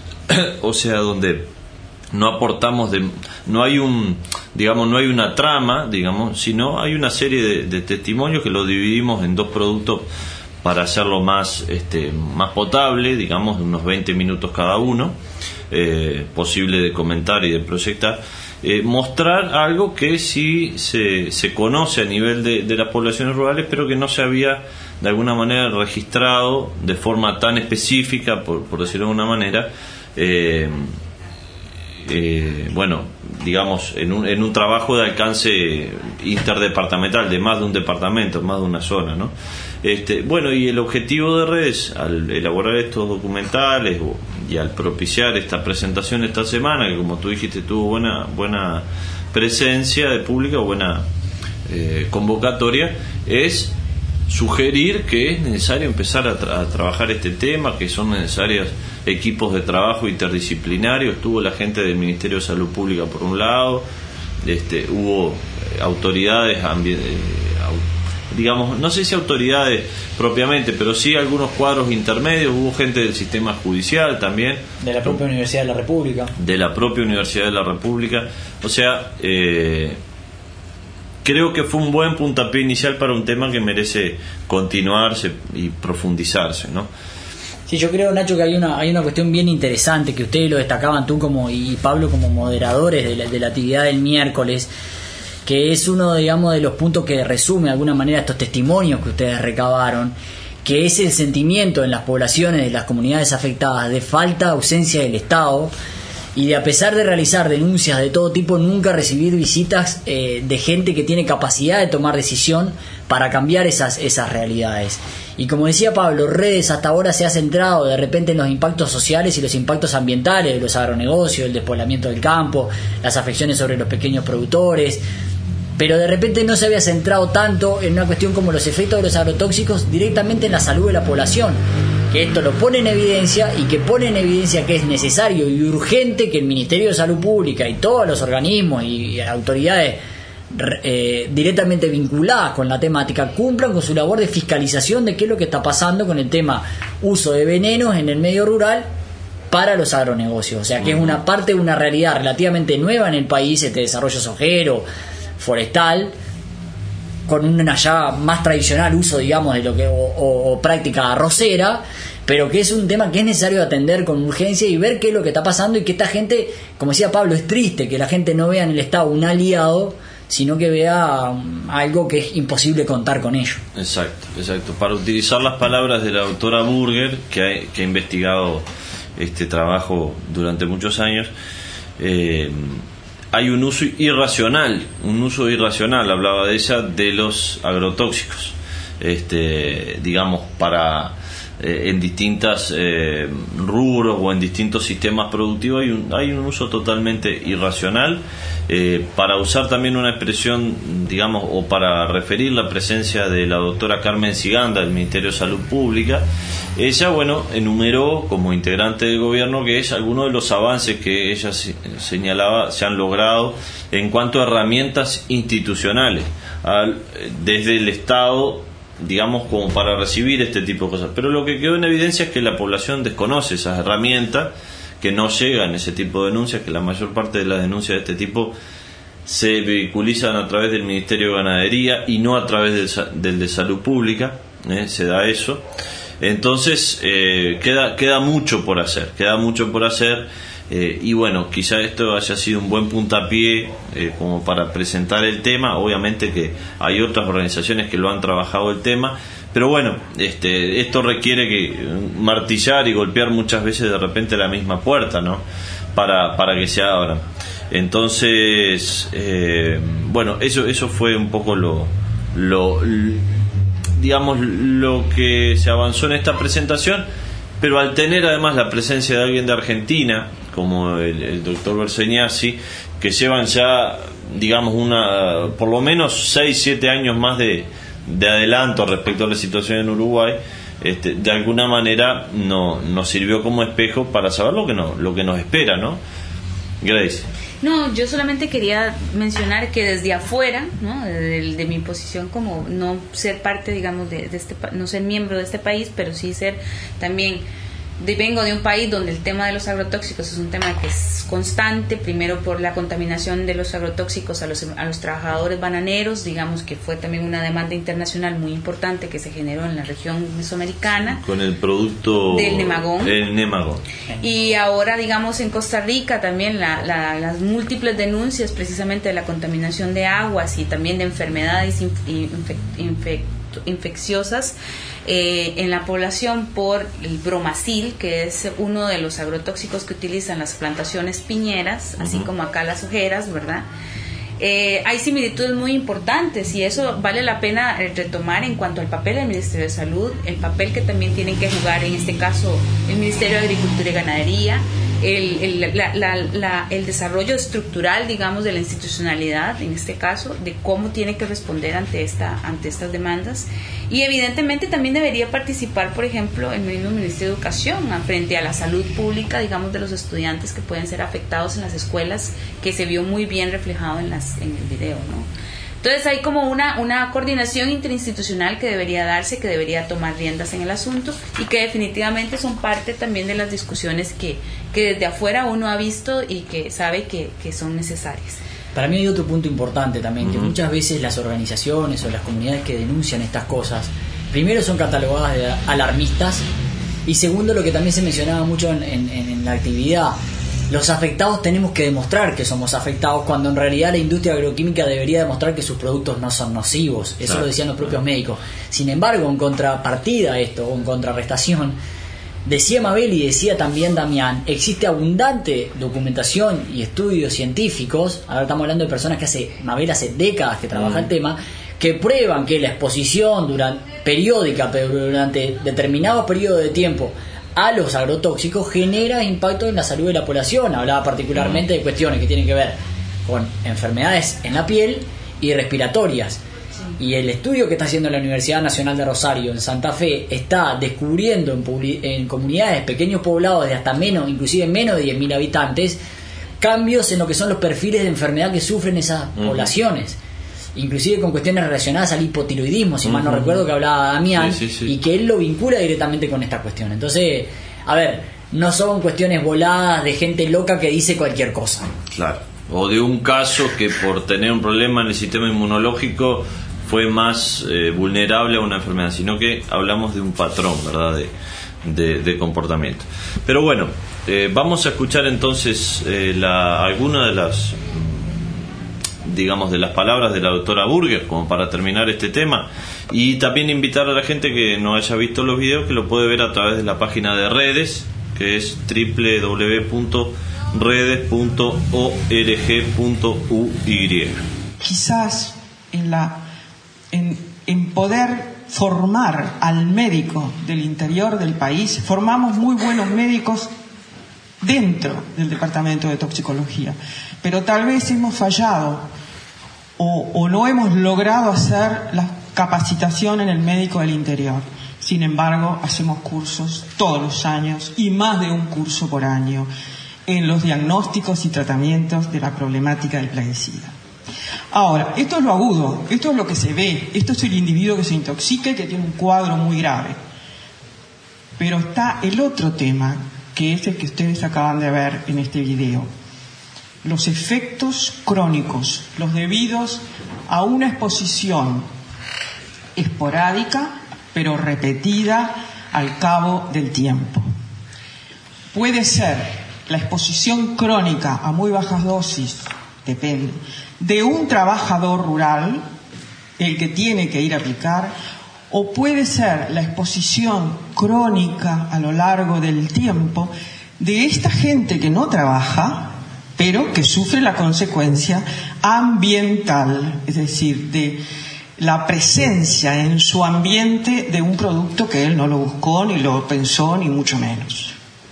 o sea, donde no aportamos de, no hay un digamos no hay una trama, digamos, sino hay una serie de, de testimonios que lo dividimos en dos productos para hacerlo más este más potable, digamos, de unos veinte minutos cada uno, eh, posible de comentar y de proyectar, eh, mostrar algo que sí se, se conoce a nivel de, de las poblaciones rurales, pero que no se había de alguna manera registrado de forma tan específica, por, por decirlo de alguna manera, eh, Eh, bueno, digamos, en un, en un trabajo de alcance interdepartamental, de más de un departamento, más de una zona, ¿no? Este, bueno, y el objetivo de Redes, al elaborar estos documentales y al propiciar esta presentación esta semana, que como tú dijiste tuvo buena buena presencia de público, buena eh, convocatoria, es sugerir que es necesario empezar a, tra- a trabajar este tema, que son necesarios equipos de trabajo interdisciplinarios. Estuvo la gente del Ministerio de Salud Pública por un lado, este, hubo autoridades ambi- digamos, no sé si autoridades propiamente, pero sí algunos cuadros intermedios, hubo gente del sistema judicial también. De la propia Universidad de la República. De la propia Universidad de la República. O sea, eh, creo que fue un buen puntapié inicial para un tema que merece continuarse y profundizarse, ¿no? Sí, yo creo, Nacho, que hay una hay una cuestión bien interesante que ustedes lo destacaban, tú como y Pablo como moderadores de la, de la actividad del miércoles, que es uno, digamos, de los puntos que resume de alguna manera estos testimonios que ustedes recabaron, que es el sentimiento en las poblaciones de las comunidades afectadas de falta, ausencia del Estado, y de, a pesar de realizar denuncias de todo tipo, nunca recibir visitas eh, de gente que tiene capacidad de tomar decisión para cambiar esas, esas realidades. Y como decía Pablo, Redes hasta ahora se ha centrado de repente en los impactos sociales y los impactos ambientales de los agronegocios, el despoblamiento del campo, las afecciones sobre los pequeños productores, pero de repente no se había centrado tanto en una cuestión como los efectos de los agrotóxicos directamente en la salud de la población, que esto lo pone en evidencia y que pone en evidencia que es necesario y urgente que el Ministerio de Salud Pública y todos los organismos y autoridades eh, directamente vinculadas con la temática cumplan con su labor de fiscalización de qué es lo que está pasando con el tema uso de venenos en el medio rural para los agronegocios. O sea que es una parte de una realidad relativamente nueva en el país, este desarrollo sojero, forestal, con un ya más tradicional uso, digamos, de lo que o, o, o práctica arrocera, pero que es un tema que es necesario atender con urgencia y ver qué es lo que está pasando, y que esta gente, como decía Pablo, es triste que la gente no vea en el Estado un aliado, sino que vea um, algo que es imposible contar con ello. Exacto, exacto. Para utilizar las palabras de la doctora Burger, que ha, que ha investigado este trabajo durante muchos años, eh, hay un uso irracional, un uso irracional, hablaba de ella, de los agrotóxicos, este, digamos, para eh, en distintas eh, rubros o en distintos sistemas productivos hay un, hay un uso totalmente irracional. Eh, para usar también una expresión, digamos, o para referir la presencia de la doctora Carmen Siganda del Ministerio de Salud Pública, ella, bueno, enumeró como integrante del gobierno que es algunos de los avances que ella señalaba se han logrado en cuanto a herramientas institucionales al, desde el Estado, digamos, como para recibir este tipo de cosas. Pero lo que quedó en evidencia es que la población desconoce esas herramientas, que no llegan ese tipo de denuncias, que la mayor parte de las denuncias de este tipo se vehiculizan a través del Ministerio de Ganadería y no a través del, del de Salud Pública, ¿eh? Se da eso. Entonces eh, queda, queda mucho por hacer, queda mucho por hacer eh, y bueno, quizá esto haya sido un buen puntapié eh, como para presentar el tema. Obviamente que hay otras organizaciones que lo han trabajado el tema, pero bueno, este, esto requiere que martillar y golpear muchas veces de repente la misma puerta, ¿no? Para, para que se abran. Entonces, eh, bueno, eso, eso fue un poco lo, lo, digamos, lo que se avanzó en esta presentación, pero al tener además la presencia de alguien de Argentina, como el, el doctor Berseñasi, que llevan ya, digamos, una, por lo menos seis, siete años más de de adelanto respecto a la situación en Uruguay, este, de alguna manera no, nos sirvió como espejo para saber lo que, no, lo que nos espera, ¿no? Grace. No, yo solamente quería mencionar que desde afuera, ¿no? de, de mi posición como no ser parte, digamos, de, de este, no ser miembro de este país, pero sí ser también, de, vengo de un país donde el tema de los agrotóxicos es un tema que es constante, primero por la contaminación de los agrotóxicos a los, a los trabajadores bananeros, digamos que fue también una demanda internacional muy importante que se generó en la región mesoamericana. Con el producto del Nemagón. El Nemagón. Y ahora, digamos, en Costa Rica también la, la, las múltiples denuncias precisamente de la contaminación de aguas y también de enfermedades infec, infec, infecciosas Eh, en la población por el bromacil, que es uno de los agrotóxicos que utilizan las plantaciones piñeras, así uh-huh. como acá las ojeras, ¿verdad? Eh, hay similitudes muy importantes y eso vale la pena retomar en cuanto al papel del Ministerio de Salud, el papel que también tienen que jugar en este caso el Ministerio de Agricultura y Ganadería, el, el, la, la, la, el desarrollo estructural, digamos, de la institucionalidad, en este caso, de cómo tiene que responder ante, esta, ante estas demandas. Y evidentemente también debería participar, por ejemplo, el mismo Ministerio de Educación frente a la salud pública, digamos, de los estudiantes que pueden ser afectados en las escuelas, que se vio muy bien reflejado en, las, en el video, ¿no? Entonces hay como una, una coordinación interinstitucional que debería darse, que debería tomar riendas en el asunto y que definitivamente son parte también de las discusiones que, que desde afuera uno ha visto y que sabe que, que son necesarias. Para mí hay otro punto importante también, uh-huh. que muchas veces las organizaciones o las comunidades que denuncian estas cosas, primero son catalogadas de alarmistas y segundo, lo que también se mencionaba mucho en, en, en la actividad, los afectados tenemos que demostrar que somos afectados cuando en realidad la industria agroquímica debería demostrar que sus productos no son nocivos. Eso claro. lo decían los propios médicos. Sin embargo, en contrapartida a esto, o en contrarrestación, decía Mabel y decía también Damián, existe abundante documentación y estudios científicos, ahora estamos hablando de personas que hace, Mabel hace décadas que trabaja mm. el tema, que prueban que la exposición durante, periódica, pero durante determinados periodos de tiempo a los agrotóxicos genera impacto en la salud de la población. Hablaba particularmente de cuestiones que tienen que ver con enfermedades en la piel y respiratorias. Y el estudio que está haciendo la Universidad Nacional de Rosario en Santa Fe está descubriendo en, publi- en comunidades, pequeños poblados de hasta menos, inclusive menos de diez mil habitantes, cambios en lo que son los perfiles de enfermedad que sufren esas uh-huh. poblaciones, inclusive con cuestiones relacionadas al hipotiroidismo, si uh-huh. mal no recuerdo, que hablaba Damián, sí, sí, sí. y que él lo vincula directamente con esta cuestión. Entonces, a ver, no son cuestiones voladas de gente loca que dice cualquier cosa. Claro, o de un caso que por tener un problema en el sistema inmunológico fue más eh, vulnerable a una enfermedad, sino que hablamos de un patrón, ¿verdad?, de, de, de comportamiento. Pero bueno, eh, vamos a escuchar entonces eh, la, alguna de las digamos de las palabras de la doctora Burger como para terminar este tema, y también invitar a la gente que no haya visto los videos que lo puede ver a través de la página de Redes, que es doble u doble u doble u punto redes punto org punto u y. Quizás en la en, en poder formar al médico del interior del país, formamos muy buenos médicos dentro del departamento de toxicología, pero tal vez hemos fallado o, o no hemos logrado hacer la capacitación en el médico del interior. Sin embargo, hacemos cursos todos los años y más de un curso por año en los diagnósticos y tratamientos de la problemática del plaguicida. Ahora, esto es lo agudo, esto es lo que se ve, esto es el individuo que se intoxica y que tiene un cuadro muy grave. Pero está el otro tema, que es el que ustedes acaban de ver en este video. Los efectos crónicos, los debidos a una exposición esporádica, pero repetida al cabo del tiempo. Puede ser la exposición crónica a muy bajas dosis, depende, de un trabajador rural, el que tiene que ir a aplicar, o puede ser la exposición crónica a lo largo del tiempo de esta gente que no trabaja, pero que sufre la consecuencia ambiental, es decir, de la presencia en su ambiente de un producto que él no lo buscó, ni lo pensó, ni mucho menos.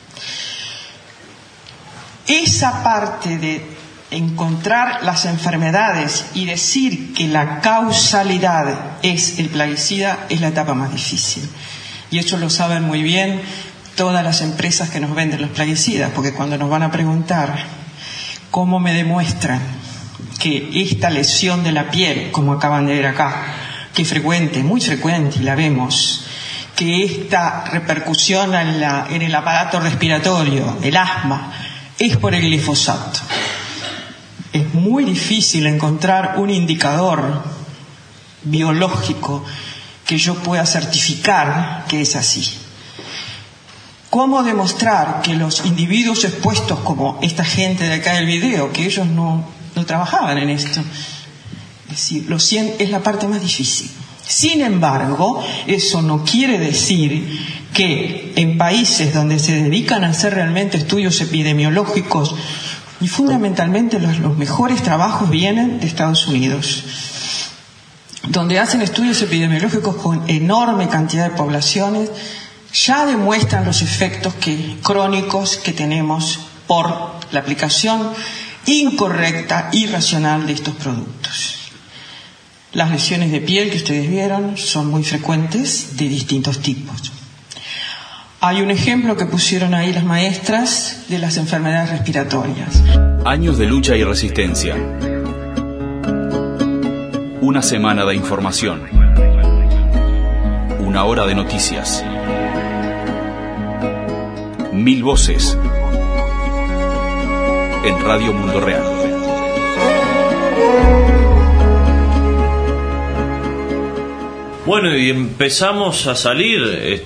Esa parte de encontrar las enfermedades y decir que la causalidad es el plaguicida es la etapa más difícil. Y eso lo saben muy bien todas las empresas que nos venden los plaguicidas, porque cuando nos van a preguntar cómo me demuestran que esta lesión de la piel, como acaban de ver acá, que es frecuente, muy frecuente, y la vemos, que esta repercusión en, la, en el aparato respiratorio, el asma, es por el glifosato. Es muy difícil encontrar un indicador biológico que yo pueda certificar que es así. ¿Cómo demostrar que los individuos expuestos, como esta gente de acá del video, que ellos no, no trabajaban en esto? Es decir, lo cien es la parte más difícil. Sin embargo, eso no quiere decir que en países donde se dedican a hacer realmente estudios epidemiológicos, y fundamentalmente los, los mejores trabajos vienen de Estados Unidos, donde hacen estudios epidemiológicos con enorme cantidad de poblaciones, ya demuestran los efectos que, crónicos que tenemos por la aplicación incorrecta, irracional de estos productos. Las lesiones de piel que ustedes vieron son muy frecuentes, de distintos tipos. Hay un ejemplo que pusieron ahí las maestras de las enfermedades respiratorias. Años de lucha y resistencia. Una semana de información. Una hora de noticias. Mil voces. En Radio Mundo Real. Bueno, y empezamos a salir,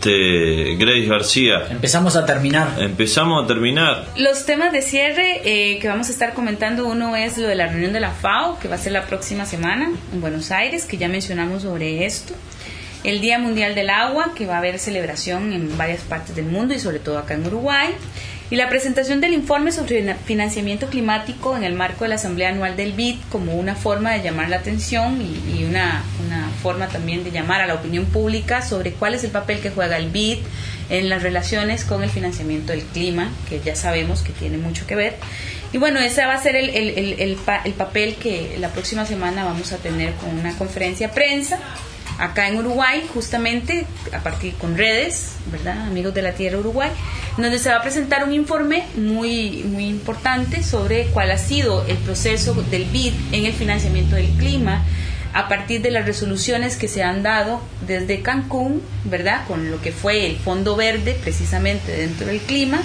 este Grace García. Empezamos a terminar. Empezamos a terminar. Los temas de cierre eh, que vamos a estar comentando, uno es lo de la reunión de la FAO, que va a ser la próxima semana en Buenos Aires, que ya mencionamos sobre esto. El Día Mundial del Agua, que va a haber celebración en varias partes del mundo y sobre todo acá en Uruguay. Y la presentación del informe sobre financiamiento climático en el marco de la Asamblea Anual del B I D como una forma de llamar la atención y, y una, una forma también de llamar a la opinión pública sobre cuál es el papel que juega el B I D en las relaciones con el financiamiento del clima, que ya sabemos que tiene mucho que ver. Y bueno, ese va a ser el, el, el, el, pa, el papel que la próxima semana vamos a tener con una conferencia de prensa acá en Uruguay, justamente a partir con redes, ¿verdad? Amigos de la Tierra Uruguay, donde se va a presentar un informe muy, muy importante sobre cuál ha sido el proceso del B I D en el financiamiento del clima a partir de las resoluciones que se han dado desde Cancún, ¿verdad? Con lo que fue el Fondo Verde precisamente dentro del clima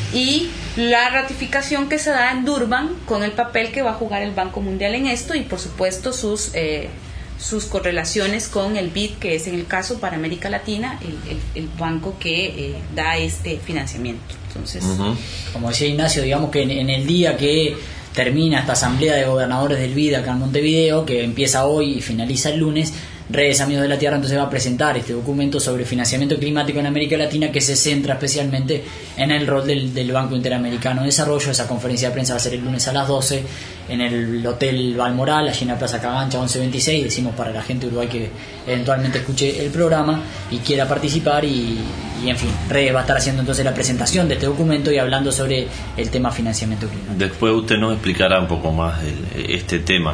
y la ratificación que se da en Durban con el papel que va a jugar el Banco Mundial en esto y por supuesto sus... Eh, sus correlaciones con el B I D, que es en el caso para América Latina el, el, el banco que eh, da este financiamiento. Entonces, uh-huh. Como decía Ignacio, digamos que en, en el día que termina esta asamblea de gobernadores del B I D acá en Montevideo, que empieza hoy y finaliza el lunes, Redes Amigos de la Tierra entonces va a presentar este documento sobre financiamiento climático en América Latina, que se centra especialmente en el rol del, del Banco Interamericano de Desarrollo. Esa conferencia de prensa va a ser el lunes a las doce en el Hotel Balmoral, allí en la Plaza Cagancha once veintiséis. Decimos para la gente de Uruguay que eventualmente escuche el programa y quiera participar y, y en fin, Redes va a estar haciendo entonces la presentación de este documento y hablando sobre el tema financiamiento climático. Después usted nos explicará un poco más el, este tema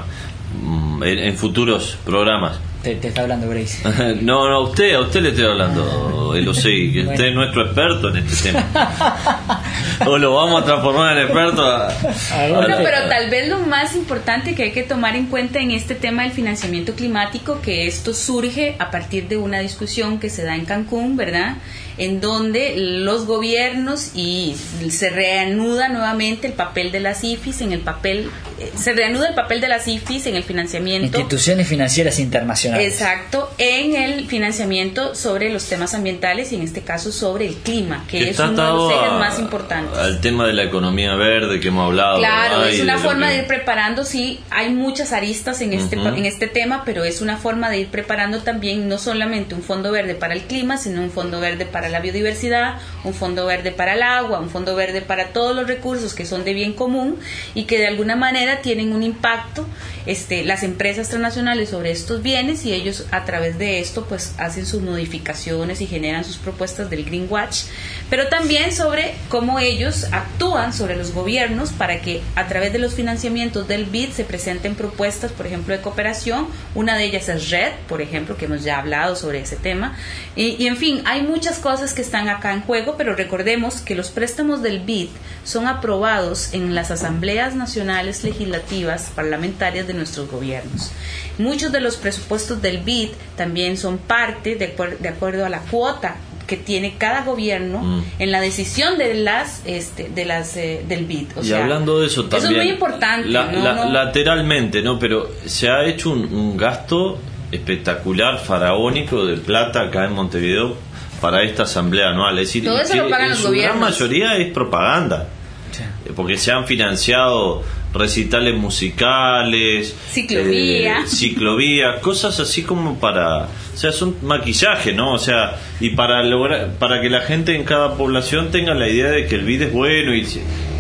en, en futuros programas. Te, te está hablando Grace. No, no, a usted, a usted le estoy hablando, el O C I, que bueno. Usted es nuestro experto en este tema. O lo vamos a transformar en experto. A, a bueno, pero tal vez lo más importante que hay que tomar en cuenta en este tema del financiamiento climático, que esto surge a partir de una discusión que se da en Cancún, ¿verdad? En donde los gobiernos y se reanuda nuevamente el papel de las I F I S en el papel, se reanuda el papel de las I F I S en el financiamiento. Instituciones financieras internacionales. Exacto, en el financiamiento sobre los temas ambientales y en este caso sobre el clima, que, que es uno de los ejes más importantes. Al tema de la economía verde que hemos hablado. Claro, ¿verdad? es una de forma que... de ir preparando, sí, hay muchas aristas en este, uh-huh. en este tema, pero es una forma de ir preparando también no solamente un fondo verde para el clima, sino un fondo verde para la biodiversidad, un fondo verde para el agua, un fondo verde para todos los recursos que son de bien común y que de alguna manera tienen un impacto, este, las empresas transnacionales sobre estos bienes y ellos a través de esto pues hacen sus modificaciones y generan sus propuestas del Greenwatch, pero también sobre cómo ellos actúan sobre los gobiernos para que a través de los financiamientos del B I D se presenten propuestas, por ejemplo, de cooperación. Una de ellas es RED, por ejemplo, que hemos ya hablado sobre ese tema y, y en fin, hay muchas cosas que están acá en juego, pero recordemos que los préstamos del B I D son aprobados en las asambleas nacionales legislativas parlamentarias de nuestros gobiernos. Muchos de los presupuestos del B I D también son parte de, acuer- de acuerdo a la cuota que tiene cada gobierno mm. en la decisión de las este, de las eh, del B I D. O y sea, hablando de eso también, eso es muy importante. La, ¿no? La, no. Lateralmente, ¿no? Pero se ha hecho un, un gasto espectacular, faraónico de plata acá en Montevideo para esta asamblea anual. Es decir, todo eso que lo pagan en los su gobiernos. gran mayoría es propaganda. Sí. Porque se han financiado recitales musicales, ciclovía, eh, ciclovías, cosas así como para, o sea, son maquillaje, ¿no? O sea, y para lograr, para que la gente en cada población tenga la idea de que el B I D es bueno y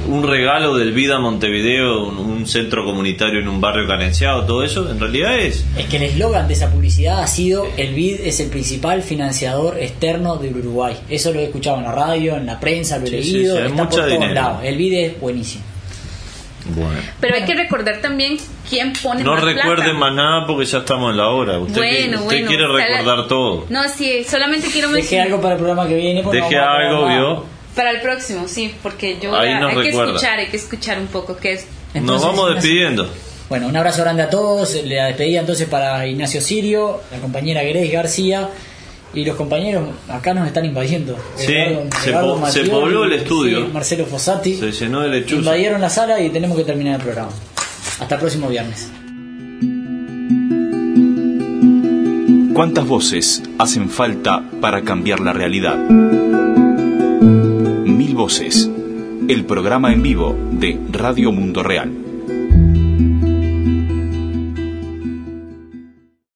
un regalo del Vida Montevideo, un, un centro comunitario en un barrio carenciado, todo eso, en realidad es... Es que el eslogan de esa publicidad ha sido: el B I D es el principal financiador externo del Uruguay. Eso lo he escuchado en la radio, en la prensa, lo he Sí, leído, sí, sí, está por mucha todos dinero. lados. El B I D es buenísimo. Bueno. Pero hay que recordar también quién pone No más recuerden plata. más nada porque ya estamos en la hora. Usted, Bueno, que- usted bueno, quiere o sea, recordar la- todo. No, sí, solamente quiero Deje mencionar algo para el programa que viene. porque Deje no vamos a algo, hablar nada. ¿vio? para el próximo, sí, porque yo Ahí ya- nos hay que recuerda. escuchar, hay que escuchar un poco qué es. Nos Entonces, vamos Ignacio- despidiendo. Bueno, un abrazo grande a todos. La despedida entonces para Ignacio Sirio, la compañera Grace García y los compañeros. Acá nos están invadiendo. Sí, Eduardo- se Eduardo po- se Mattioli, pobló el estudio. sí, Marcelo Fossati. Se llenó de lechuza. Invadieron la sala y tenemos que terminar el programa. Hasta el próximo viernes. ¿Cuántas voces hacen falta para cambiar la realidad? Mil voces, el programa en vivo de Radio Mundo Real.